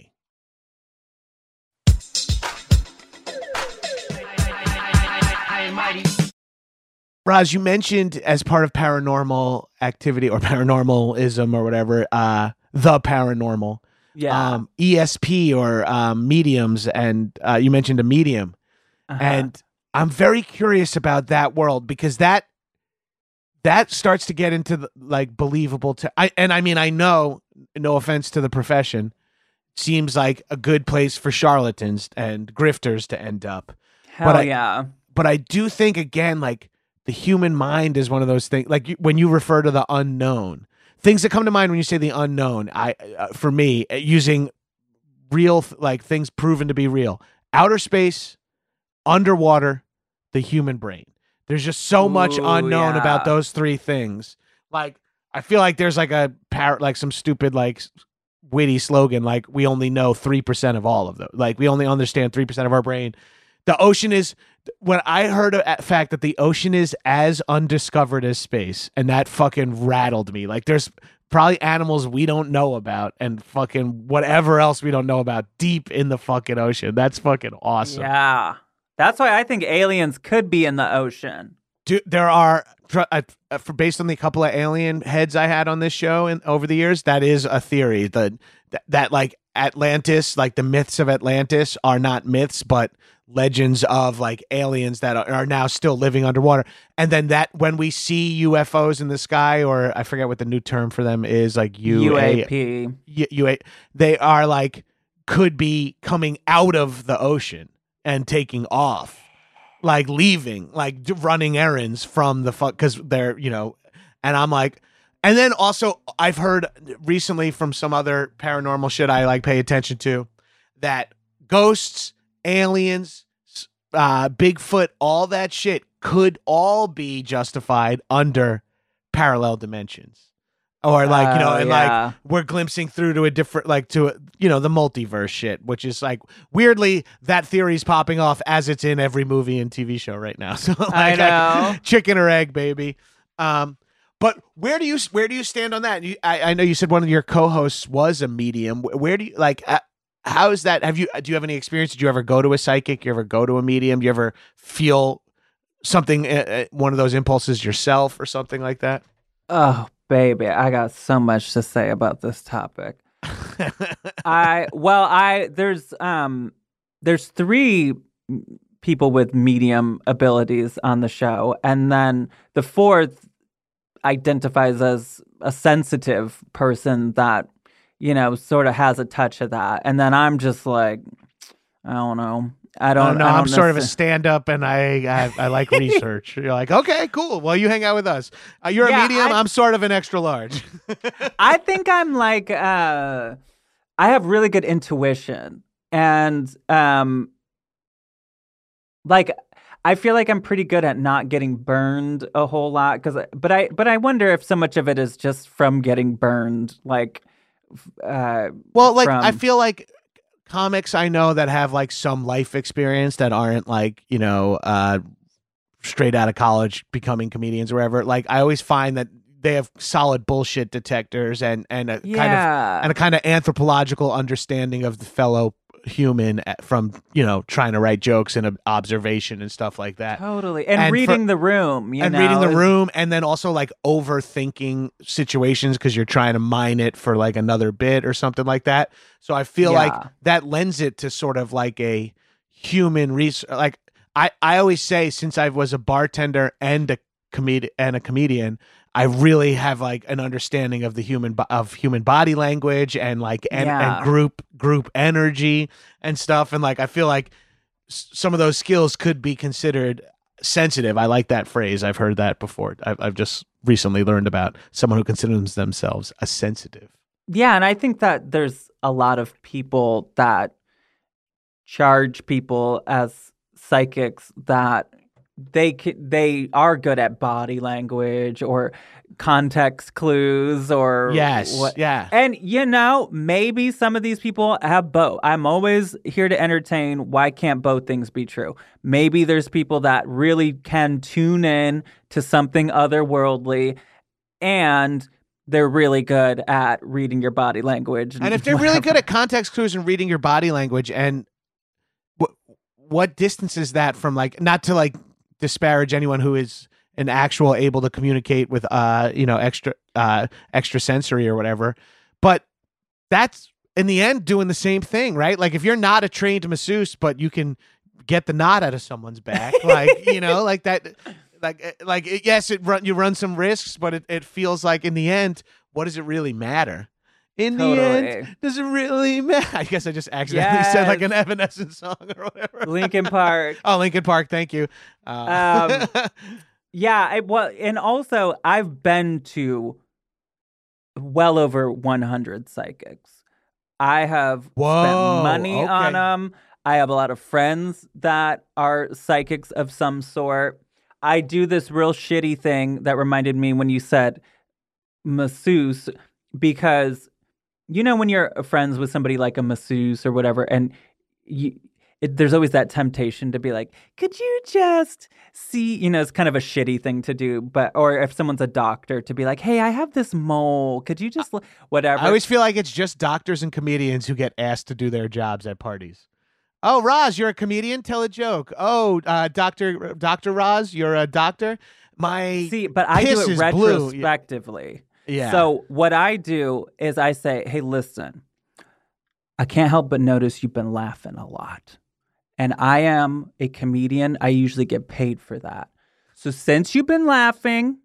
Roz, you mentioned as part of paranormal activity or paranormalism or whatever, uh, the paranormal, Yeah. um, E S P or um, mediums, and uh, you mentioned a medium. Uh-huh. And I'm very curious about that world because that that starts to get into the, like believable to I and I mean I know, no offense to the profession, seems like a good place for charlatans and grifters to end up. Hell I- yeah. But I do think, again, like the human mind is one of those things. Like you, when you refer to the unknown, things that come to mind when you say the unknown, I, uh, for me, uh, using real, th- like things proven to be real, outer space, underwater, the human brain. There's just so much Ooh, unknown yeah. about those three things. Like, I feel like there's like a par- like some stupid, like s- witty slogan, like we only know three percent of all of them. Like we only understand three percent of our brain. The ocean is, when I heard a fact that the ocean is as undiscovered as space, and that fucking rattled me. Like there's probably animals we don't know about and fucking whatever else we don't know about deep in the fucking ocean. That's fucking awesome. Yeah. That's why I think aliens could be in the ocean. Dude, there are, tr- uh, uh, for based on the couple of alien heads I had on this show and over the years, that is a theory that, that, that like Atlantis, like the myths of Atlantis are not myths, but legends of like aliens that are, are now still living underwater. And then that when we see U F Os in the sky, or I forget what the new term for them is, like U- U A P. U- U- they are like, could be coming out of the ocean and taking off. like leaving, like d- running errands from the fuck because they're you know, and I'm like, and then also I've heard recently from some other paranormal shit I like pay attention to that ghosts, aliens, uh, Bigfoot, all that shit could all be justified under parallel dimensions. Or like, you know, Oh, and yeah. like we're glimpsing through to a different, like to, a, you know, the multiverse shit, which is like weirdly that theory's popping off as it's in every movie and T V show right now. So like, I know. chicken or egg, baby. Um, but where do you where do you stand on that? You, I, I know you said one of your co-hosts was a medium. Where do you like? Uh, how is that? Have you do you have any experience? Did you ever go to a psychic? You ever go to a medium? Do you ever feel something, uh, one of those impulses yourself or something like that? Oh, baby, I got so much to say about this topic. I well, I there's um there's three people with medium abilities on the show, and then the fourth identifies as a sensitive person that, you know, sort of has a touch of that. And then I'm just like, I don't know. I don't, I don't know. I don't I'm sort of a necessar- stand-up, and I I, I like research. You're like, okay, cool. Well, you hang out with us. Uh, you're Yeah, a medium. I- I'm sort of an extra large. I think I'm like, uh, I have really good intuition, and um, like I feel like I'm pretty good at not getting burned a whole lot. Because, but I, but I wonder if so much of it is just from getting burned. Like, uh, Well, like from... I feel like comics I know that have like some life experience that aren't like, you know, uh, straight out of college becoming comedians or whatever. Like I always find that they have solid bullshit detectors and and a yeah. kind of and a kind of anthropological understanding of the fellow human from, you know, trying to write jokes and observation and stuff like that. Totally. And, And reading for- the room, you and know, reading the is- room, and then also like overthinking situations because you're trying to mine it for like another bit or something like that. So I feel Yeah. like that lends it to sort of like a human research. Like I, I always say, since I was a bartender and a comedian and a comedian, I really have like an understanding of the human bo- of human body language and like and, Yeah. and group group energy and stuff. And like I feel like s- some of those skills could be considered sensitive. I like that phrase. I've heard that before. I've, I've just recently learned about someone who considers themselves a sensitive. Yeah, and I think that there's a lot of people that charge people as psychics that they ca- they are good at body language or context clues or Yes. what. Yeah. And you know, maybe some of these people have both. I'm always here to entertain. Why can't both things be true? Maybe there's people that really can tune in to something otherworldly, and they're really good at reading your body language. And, And if they're really whatever. good at context clues and reading your body language, and what what distance is that from like, not to like disparage anyone who is an actual able to communicate with uh you know extra uh extrasensory or whatever, but that's in the end doing the same thing, right? Like if you're not a trained masseuse but you can get the knot out of someone's back, like you know, like that, like like it, yes, it run you run some risks, but it, it feels like in the end, what does it really matter? In the Totally. end, does it really matter? I guess I just accidentally said like an Yes. Evanescence song or whatever. Linkin Park. Oh, Linkin Park. Thank you. Uh, Yeah, I, well, and also I've been to well over one hundred psychics. I have Whoa, spent money okay. on them. I have a lot of friends that are psychics of some sort. I do this real shitty thing that reminded me when you said masseuse, because you know when you're friends with somebody like a masseuse or whatever, and you, it, there's always that temptation to be like, could you just see, you know, it's kind of a shitty thing to do, but, or if someone's a doctor, to be like, hey, I have this mole, could you just, l-" whatever. I always feel like it's just doctors and comedians who get asked to do their jobs at parties. Oh, Roz, you're a comedian? Tell a joke. Oh, uh, Doctor Doctor Roz, you're a doctor? My See, but I do piss it is blue. retrospectively. Yeah. So what I do is I say, hey, listen, I can't help but notice you've been laughing a lot. And I am a comedian. I usually get paid for that. So since you've been laughing,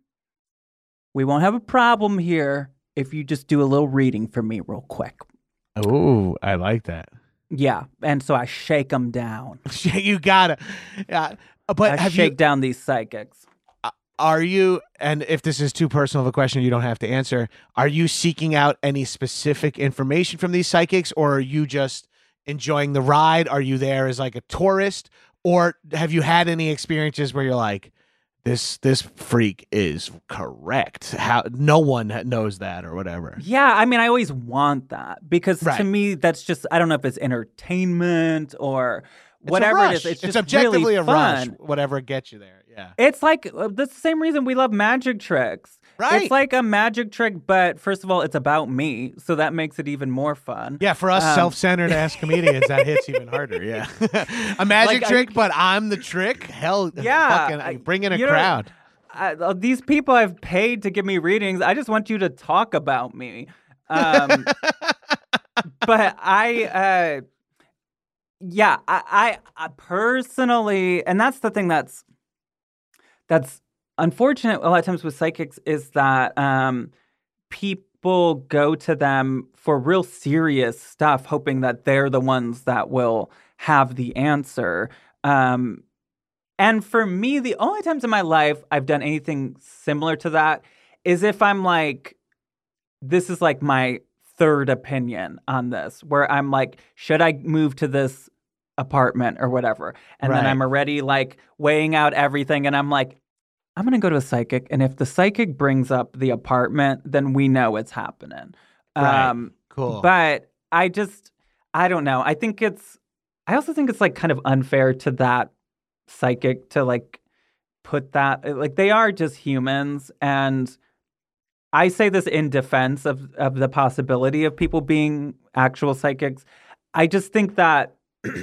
we won't have a problem here if you just do a little reading for me real quick. Oh, I like that. Yeah. And so I shake them down. You gotta. Yeah. but uh, have shake you, down these psychics. are you, and if this is too personal of a question, you don't have to answer, are you seeking out any specific information from these psychics, or are you just enjoying the ride? Are you there as like a tourist, or have you had any experiences where you're like, this this freak is correct? How no one knows that or whatever. Yeah, I mean, I always want that because Right. to me, that's just, I don't know if it's entertainment or It's a whatever it rush. is. It's just it's objectively really a fun. rush, whatever gets you there. Yeah. It's like uh, that's the same reason we love magic tricks. Right. It's like a magic trick, but first of all, it's about me, so that makes it even more fun. Yeah, for us Um, self-centered ass comedians, that hits even harder. Yeah, a magic Like, I- trick, but I'm the trick. Hell, Yeah, fucking I- bring in a you know, crowd. I, uh, these people I've paid to give me readings. I just want you to talk about me. Um, but I, uh, yeah, I, I, I personally, and that's the thing that's that's unfortunate a lot of times with psychics is that um, people go to them for real serious stuff, hoping that they're the ones that will have the answer. Um, and for me, the only times in my life I've done anything similar to that is if I'm like, this is like my third opinion on this, where I'm like, should I move to this apartment or whatever? And then Right. I'm already like weighing out everything, and I'm like, I'm going to go to a psychic, and if the psychic brings up the apartment, then we know it's happening. Right. Um, Cool. But I just, I don't know. I think it's, I also think it's like kind of unfair to that psychic to like put that, like they are just humans. And I say this in defense of, of the possibility of people being actual psychics. I just think that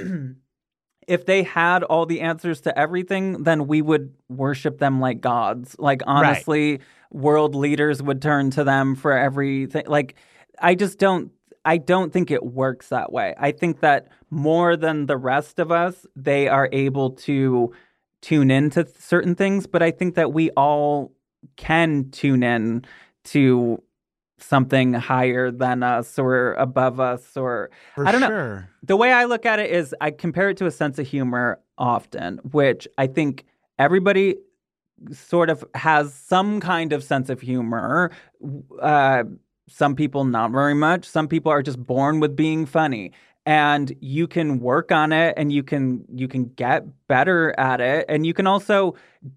if they had all the answers to everything, then we would worship them like gods. Like, honestly, right. World leaders would turn to them for everything. Like, I just don't, I don't think it works that way. I think that more than the rest of us, they are able to tune into certain things. But I think that we all can tune in to something higher than us or above us, or For I don't sure. know. The way I look at it is I compare it to a sense of humor often, which I think everybody sort of has some kind of sense of humor. Uh, some people not very much. Some people are just born with being funny. And you can work on it, and you can you can get better at it, and you can also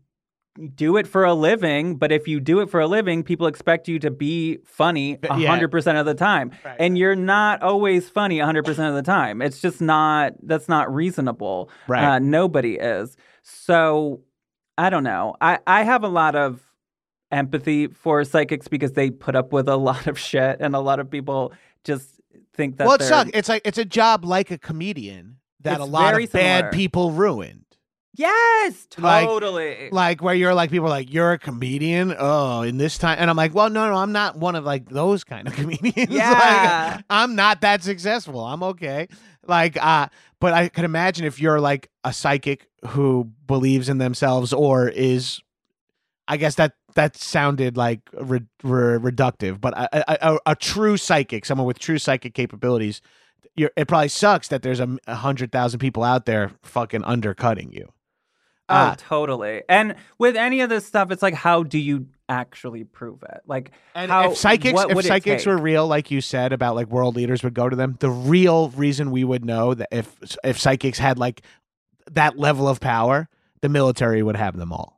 do it for a living. But if you do it for a living, people expect you to be funny one hundred percent of the time. Right, and right. you're not always funny one hundred percent of the time. It's just not, that's not reasonable. Right. Uh, nobody is. So I don't know. I, I have a lot of empathy for psychics because they put up with a lot of shit, and a lot of people just think that well, it they're... sucks. It's like it's a job like a comedian that It's a lot very of bad similar. people ruined. Yes, Like- totally. Like where you're like, people are like, you're a comedian. Oh, in this time, and I'm like, well, no, no, I'm not one of like those kind of comedians. Yeah. Like, I'm not that successful. I'm okay. Like, uh, but I can imagine if you're like a psychic who believes in themselves or is, I guess that that sounded like re- re- reductive, but a, a, a, a true psychic, someone with true psychic capabilities. You're, it probably sucks that there's a, a hundred thousand people out there fucking undercutting you. Oh, Uh, totally. And with any of this stuff, it's like, how do you actually prove it? Like, And how, if psychics, what if would it psychics take? were real, like you said about like world leaders would go to them, the real reason we would know that if if psychics had like that level of power, the military would have them all.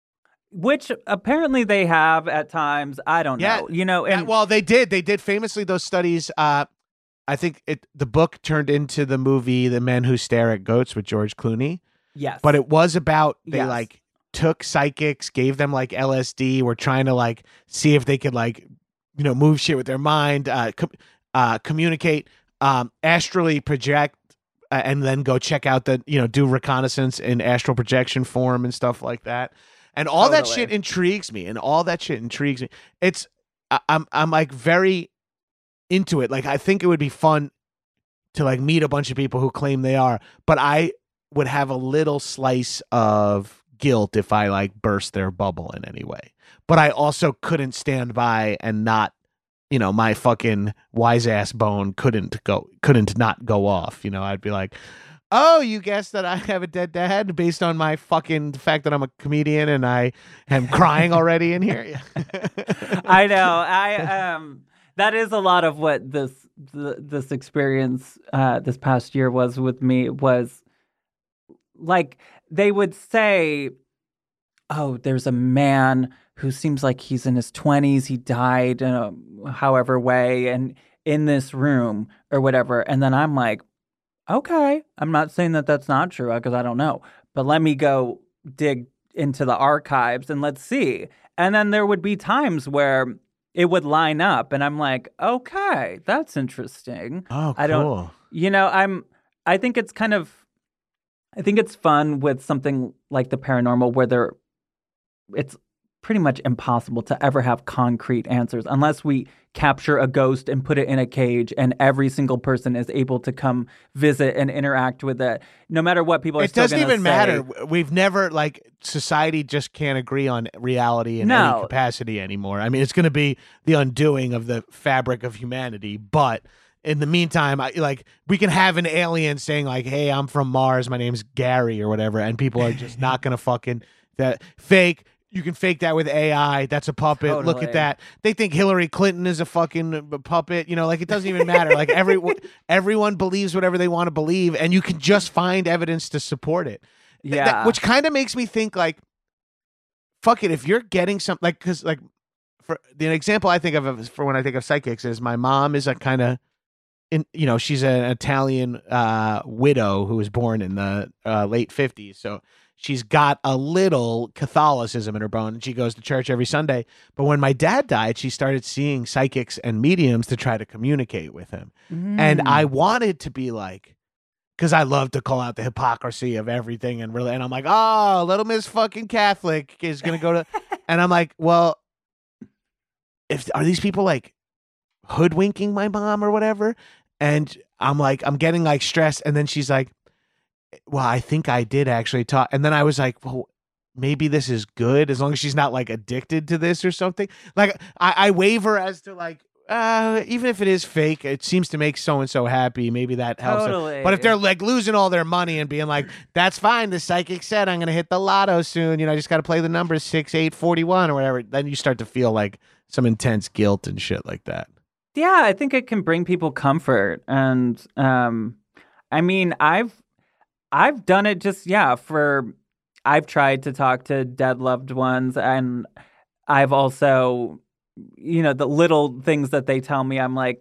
Which apparently they have at times. I don't Yeah. know. You know, Yeah, and well, they did. They did famously those studies. Uh, I think it the book turned into the movie The Men Who Stare at Goats with George Clooney. yes. But it was about they Yes. like took psychics, gave them like L S D, were trying to like see if they could like, you know, move shit with their mind, uh, com- uh communicate, um, astrally project, uh, and then go check out the, you know, do reconnaissance in astral projection form and stuff like that. And all that Totally. shit intrigues me, and all that shit intrigues me. It's I- I'm I'm like very into it. Like I think it would be fun to like meet a bunch of people who claim they are, but I would have a little slice of guilt if I like burst their bubble in any way. But I also couldn't stand by and not, you know, my fucking wise ass bone couldn't go, couldn't not go off. You know, I'd be like, oh, you guessed that I have a dead dad based on my fucking the fact that I'm a comedian and I am crying already in here. I know. I um that is a lot of what this th- this experience uh this past year was with me was like they would say, "Oh, there's a man who seems like he's in his twenties. He died in a however way and in this room or whatever." And then I'm like, "Okay, I'm not saying that that's not true because I don't know, but let me go dig into the archives and let's see." And then there would be times where it would line up and I'm like, "Okay, that's interesting." Oh, cool. I don't you know, I'm I think it's kind of I think it's fun with something like the paranormal where there it's pretty much impossible to ever have concrete answers unless we capture a ghost and put it in a cage and every single person is able to come visit and interact with it. No matter what people are it still doesn't gonna even say. matter. We've never, like, society just can't agree on reality in No. any capacity anymore. I mean, it's going to be the undoing of the fabric of humanity, but in the meantime, I, like, we can have an alien saying, like, hey, I'm from Mars, my name's Gary or whatever, and people are just not going to fucking that fake. You can fake that with A I. That's a puppet. Look Totally. at that. They think Hillary Clinton is a fucking puppet. You know, like, it doesn't even matter. Like, every everyone believes whatever they want to believe, and you can just find evidence to support it. Th- Yeah. that- which kind of makes me think, like, fuck it. If you're getting something, like, because, like, for the example I think of of- for when I think of psychics is my mom is a kind of, in you know, she's an Italian uh, widow who was born in the uh, late fifties. So she's got a little Catholicism in her bone, and she goes to church every Sunday. But when my dad died, she started seeing psychics and mediums to try to communicate with him. And I Mm. wanted to be like, because I love to call out the hypocrisy of everything, and really, and I'm like, oh, little Miss fucking Catholic is gonna go to, and I'm like, well, if are these people like hoodwinking my mom or whatever? And I'm like, I'm getting like stressed, and then she's like, well, I think I did actually talk, and then I was like, well, maybe this is good as long as she's not like addicted to this or something. Like, I, I waver as to like, uh, even if it is fake, it seems to make so and so happy. Maybe that helps. them. Totally. But if they're like losing all their money and being like, that's fine, the psychic said I'm gonna hit the lotto soon. You know, I just got to play the numbers six, eight, forty-one or whatever. Then you start to feel like some intense guilt and shit like that. Yeah, I think it can bring people comfort. And um I mean, I've I've done it just yeah, for I've tried to talk to dead loved ones, and I've also you know, the little things that they tell me, I'm like,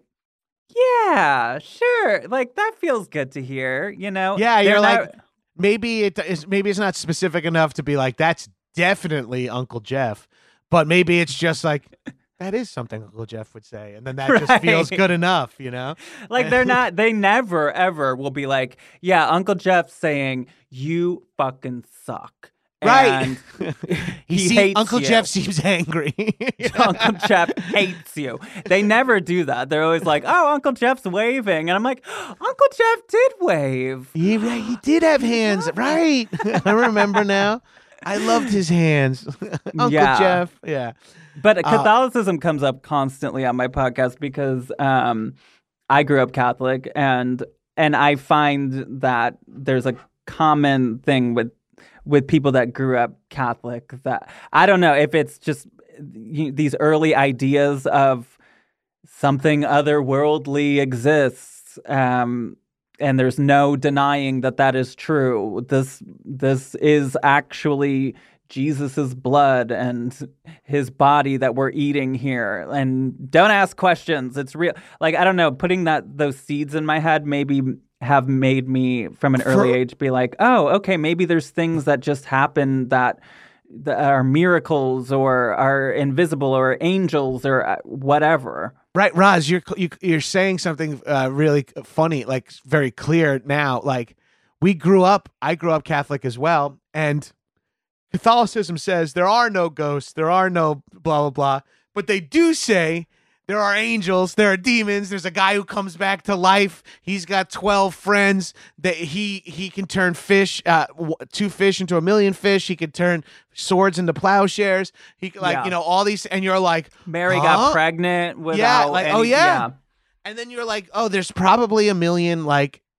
yeah, sure. Like that feels good to hear, you know? Yeah, They're you're not- like, maybe it is. Maybe it's not specific enough to be like, that's definitely Uncle Jeff, but maybe it's just like, that is something Uncle Jeff would say, and then that just feels Right. good enough, you know? Like they're not they never ever will be like, yeah, Uncle Jeff's saying you fucking suck. Right. And he he see- hates Uncle you. Jeff seems angry. Uncle Jeff hates you. They never do that. They're always like, oh, Uncle Jeff's waving. And I'm like, Uncle Jeff did wave. he, he did have hands, right? I remember now. I loved his hands. Uncle Yeah. Jeff. Yeah. But Catholicism comes up constantly on my podcast because um, I grew up Catholic, and and I find that there's a common thing with with people that grew up Catholic that I don't know if it's just y- these early ideas of something otherworldly exists, um, and there's no denying that that is true. This this is actually Jesus's blood and his body that we're eating here. And don't ask questions. It's real. Like, I don't know, putting that those seeds in my head maybe have made me from an early For- age be like, oh, okay, maybe there's things that just happen that, that are miracles or are invisible or angels or uh, whatever. Right, Roz, you're you, you're saying something uh, really funny, like very clear now. Like, we grew up, I grew up Catholic as well, and Catholicism says there are no ghosts, there are no blah blah blah, but they do say there are angels, there are demons. There's a guy who comes back to life. He's got twelve friends that he he can turn fish, uh, w- two fish into a million fish. He could turn swords into plowshares. He could, like Yeah. you know all these, and you're like, Mary huh? got pregnant without like, any, oh, yeah. And then you're like, oh, there's probably a million like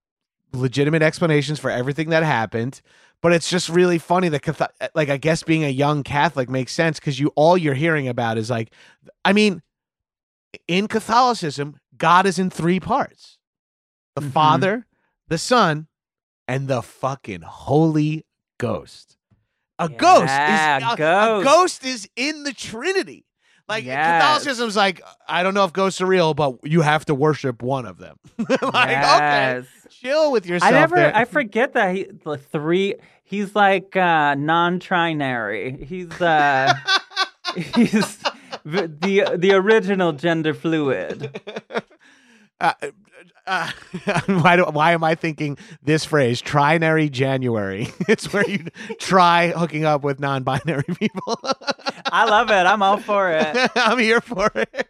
legitimate explanations for everything that happened. But it's just really funny that, Catholic, like, I guess being a young Catholic makes sense because you all you're hearing about is like, I mean, in Catholicism, God is in three parts: the mm-hmm. Father, the Son, and the fucking Holy Ghost. A yeah, ghost is a, ghost. a ghost is in the Trinity. Like yes. Catholicism's like, I don't know if ghosts are real, but you have to worship one of them. Like, yes. okay, chill with yourself. I never, there. I forget that he the three. He's like uh, non-trinary. He's uh, he's the the original gender fluid. Uh, uh, why do, why am I thinking this phrase? Trinary January. It's where you try hooking up with non-binary people. I love it. I'm all for it. I'm here for it.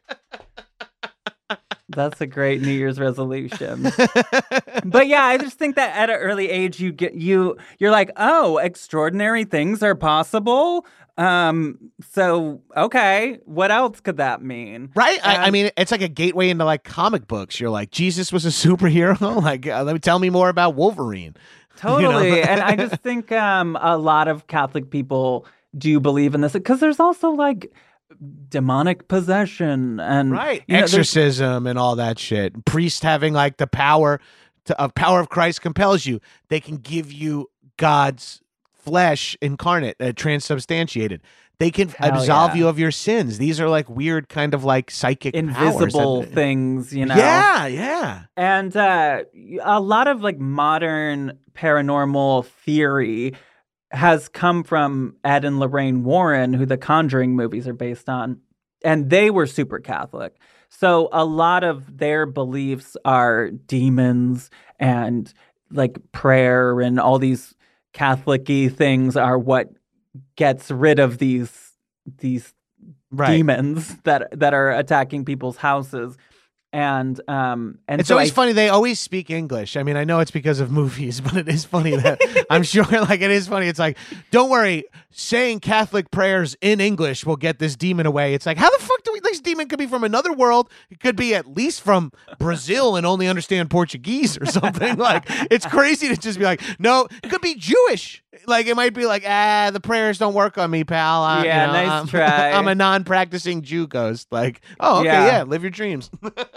That's a great New Year's resolution. But yeah, I just think that at an early age, you get you you're like, oh, extraordinary things are possible. Um, so okay, what else could that mean? Right? Um, I, I mean, it's like a gateway into like comic books. You're like, Jesus was a superhero. Like, uh, let me tell me more about Wolverine. Totally. You know? And I just think um, a lot of Catholic people do believe in this because there's also like demonic possession and right you know, exorcism and all that shit. Priest having like the power to uh, power of Christ compels you. They can give you God's flesh incarnate, uh, transubstantiated. They can Hell absolve yeah. you of your sins. These are like weird kind of like psychic invisible powers that, things, you know. Yeah, yeah. And uh, a lot of like modern paranormal theory has come from Ed and Lorraine Warren, who the Conjuring movies are based on, and they were super Catholic. So a lot of their beliefs are demons and like prayer and all these Catholic-y things are what gets rid of these these right. demons that that are attacking people's houses. And um, and it's so always I, funny. They always speak English. I mean, I know it's because of movies, but it is funny that I'm sure. Like, it is funny. It's like, don't worry, saying Catholic prayers in English will get this demon away. It's like, how the fuck do we? This demon could be from another world. It could be at least from Brazil and only understand Portuguese or something. Like, it's crazy to just be like, no, it could be Jewish. Like, it might be like, ah, the prayers don't work on me, pal. Uh, yeah, you know, nice I'm, try. I'm a non-practicing Jew ghost. Like, oh, okay, Yeah. yeah, live your dreams.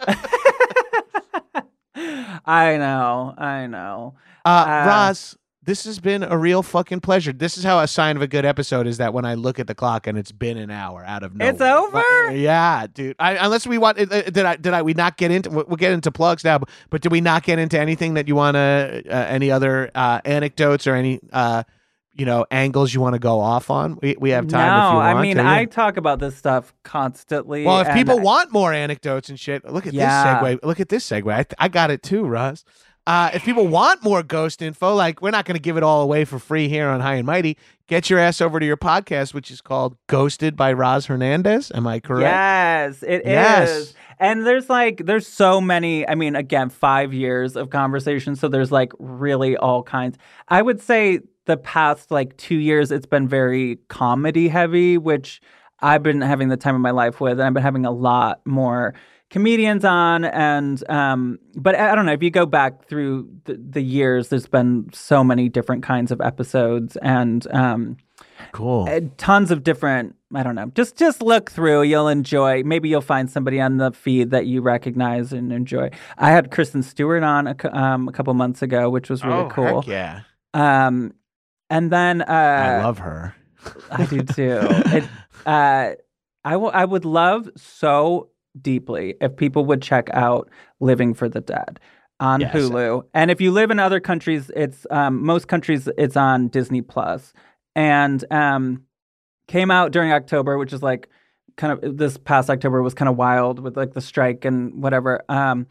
I know, I know. Uh, Uh, Roz, this has been a real fucking pleasure. This is how a sign of a good episode is that when I look at the clock and it's been an hour out of nowhere. It's over? Yeah, dude. I, unless we want, uh, did I? Did I? We not get into? We'll get into plugs now. But, but did we not get into anything that you want to? Uh, any other uh, anecdotes or any? Uh, you know, angles you want to go off on? We we have time. No, if you want I mean, to, yeah. I talk about this stuff constantly. Well, if and people I- want more anecdotes and shit, look at Yeah. this segue. Look at this segue. I, I got it too, Roz. Uh, if people want more ghost info, like, we're not going to give it all away for free here on High and Mighty. Get your ass over to your podcast, which is called Ghosted by Roz Hernandez. Am I correct? Yes, it Yes. is. And there's like, there's so many, I mean, again, five years of conversation. So there's like really all kinds. I would say the past like two years, it's been very comedy heavy, which I've been having the time of my life with. And I've been having a lot more comedians on. And, um, but I don't know, if you go back through the, the years, there's been so many different kinds of episodes and, um, Cool. uh, tons of different, I don't know, just just look through, you'll enjoy. Maybe you'll find somebody on the feed that you recognize and enjoy. I had Kristen Stewart on a, cou- um, a couple months ago, which was really oh, cool. Heck yeah. Um, and then uh, I love her. I do too. It, uh, I will. I would love so deeply if people would check out Living for the Dead on Yes. Hulu. And if you live in other countries, it's um, most countries it's on Disney Plus. And um, came out during October, which is like kind of this past October was kind of wild with like the strike and whatever. Um,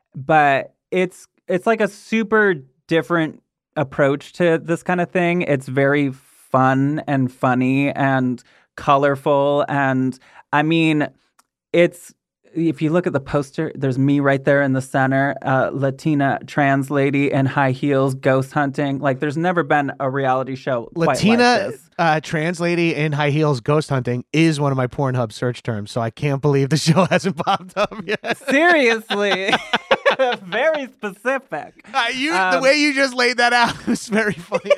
but it's it's like a super different approach to this kind of thing. It's very fun and funny and colorful. And I mean, it's if you look at the poster, there's me right there in the center, uh, Latina trans lady in high heels, ghost hunting. Like, there's never been a reality show quite Latina like this. uh, trans lady in high heels ghost hunting is one of my Pornhub search terms, so I can't believe the show hasn't popped up yet. Seriously. Very specific. Uh, you, Um, the way you just laid that out was very funny.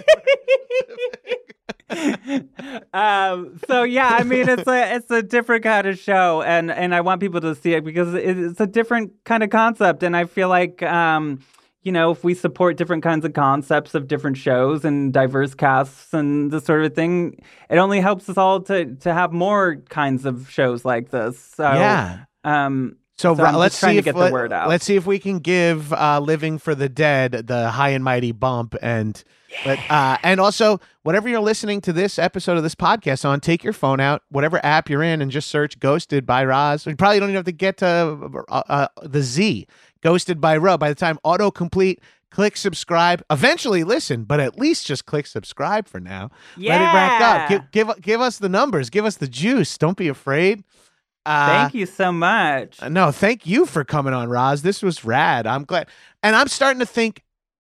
um, so yeah, I mean, it's a it's a different kind of show, and and I want people to see it because it's a different kind of concept, and I feel like um, you know, if we support different kinds of concepts of different shows and diverse casts and this sort of thing, it only helps us all to to have more kinds of shows like this. So Yeah. Um, So, So Ro- I'm just let's trying see to if get the let, word out. let's see if we can give uh, Living for the Dead the high and mighty bump, and let, uh, and also whatever you're listening to this episode of this podcast on, take your phone out, whatever app you're in, and just search "Ghosted" by Roz. You probably don't even have to get to uh, uh, the Z. "Ghosted" by Ro. By the time autocomplete, click subscribe. Eventually, listen, but at least just click subscribe for now. Let it rack up. Give, give give us the numbers. Give us the juice. Don't be afraid. Uh, Thank you so much. No, thank you for coming on, Roz. This was rad. I'm glad. And I'm starting to think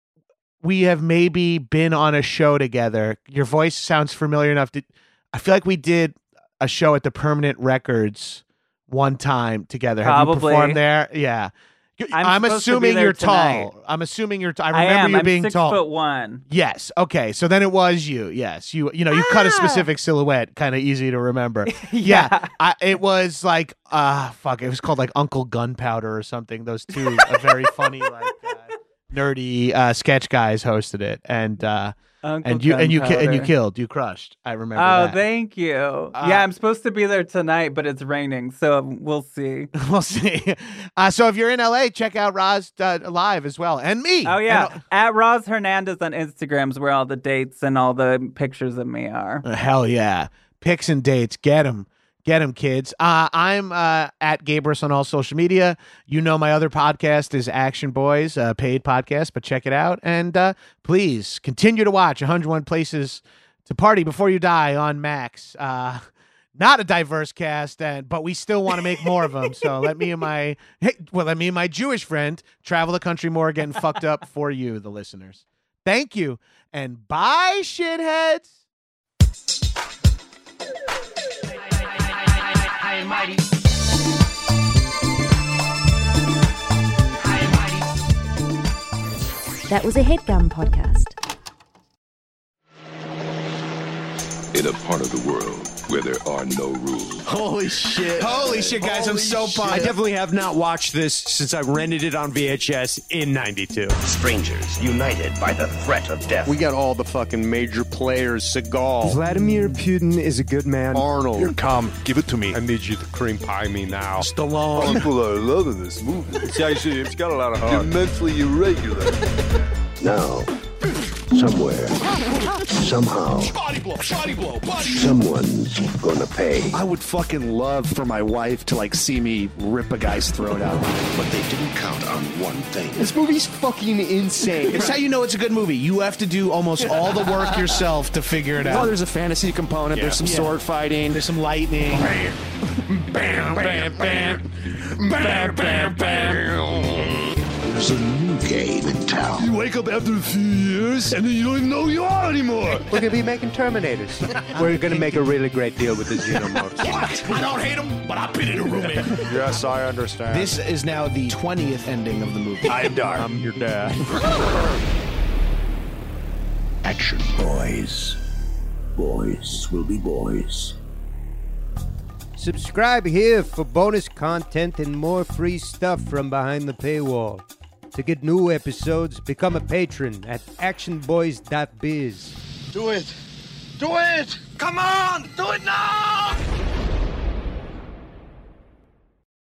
we have maybe been on a show together. Your voice sounds familiar enough. To, I feel like we did a show at the Permanent Records one time together. Have you Probably. performed there? Yeah. You- I'm I'm, supposed to be assuming there you're tonight. tall. I'm assuming you're. T- I I remember am. you I'm being six tall. foot one. Yes. Okay. So then it was you. Yes. You. You know. You cut a Ah. specific silhouette. Kind of easy to remember. Yeah. I, it was like. Uh fuck. It was called like Uncle Gunpowder or something. Those two uh, very funny like uh, nerdy uh, sketch guys hosted it, and uh, Uncle and you and you ki- and you Gunpowder. killed. You crushed. I remember. Oh, that. thank you. Uh, yeah, I'm supposed to be there tonight, but it's raining, so we'll see. We'll see. Uh, so if you're in L A, check out Roz uh, live as well, and me. Oh yeah, And, at Roz Hernandez on Instagram's where all the dates and all the pictures of me are. uh, hell yeah, pics and dates. Get them. Get them, kids. Uh, I'm uh, at Gabrus on all social media. You know my other podcast is Action Boys, a paid podcast, but check it out. And uh, please continue to watch one oh one Places to Party Before You Die on Max. Uh, not a diverse cast, and but we still want to make more of them. So let me and my hey, well, let me and my Jewish friend travel the country more, getting fucked up for you, the listeners. Thank you, and bye, shitheads. High and mighty. That was a HeadGum podcast. In a part of the world where there are no rules. Holy shit. Holy shit, guys, I'm so pumped. I definitely have not watched this since I rented it on V H S in ninety-two. Strangers united by the threat of death. We got all the fucking major players. Seagal. Vladimir Putin is a good man. Arnold. Here, come, give it to me. I need you to cream pie me now. Stallone. People are loving this movie. See how you see, it's got a lot of You're heart. mentally irregular. Now, somewhere, somehow, Body blow, body blow, body someone's gonna pay. I would fucking love for my wife to like see me rip a guy's throat out. But they didn't count on one thing. This movie's fucking insane. It's how you know it's a good movie. You have to do almost all the work yourself to figure it Oh, out. there's a fantasy component. There's some Yeah. sword fighting. There's some lightning. Bam, bam, bam. Bam, bam, bam. There's a new game in town. You wake up after a few years and then you don't even know who you are anymore. We're gonna be making Terminators. We're gonna make a really great deal with the Xenomorphs. What? I don't hate him, but I've been in a room in. Yes, I understand. This is now the twentieth ending of the movie. I am dark. I'm your dad. Action boys. Boys will be boys. Subscribe here for bonus content and more free stuff from behind the paywall. To get new episodes, become a patron at action boys dot biz. Do it. Do it. Come on. Do it now.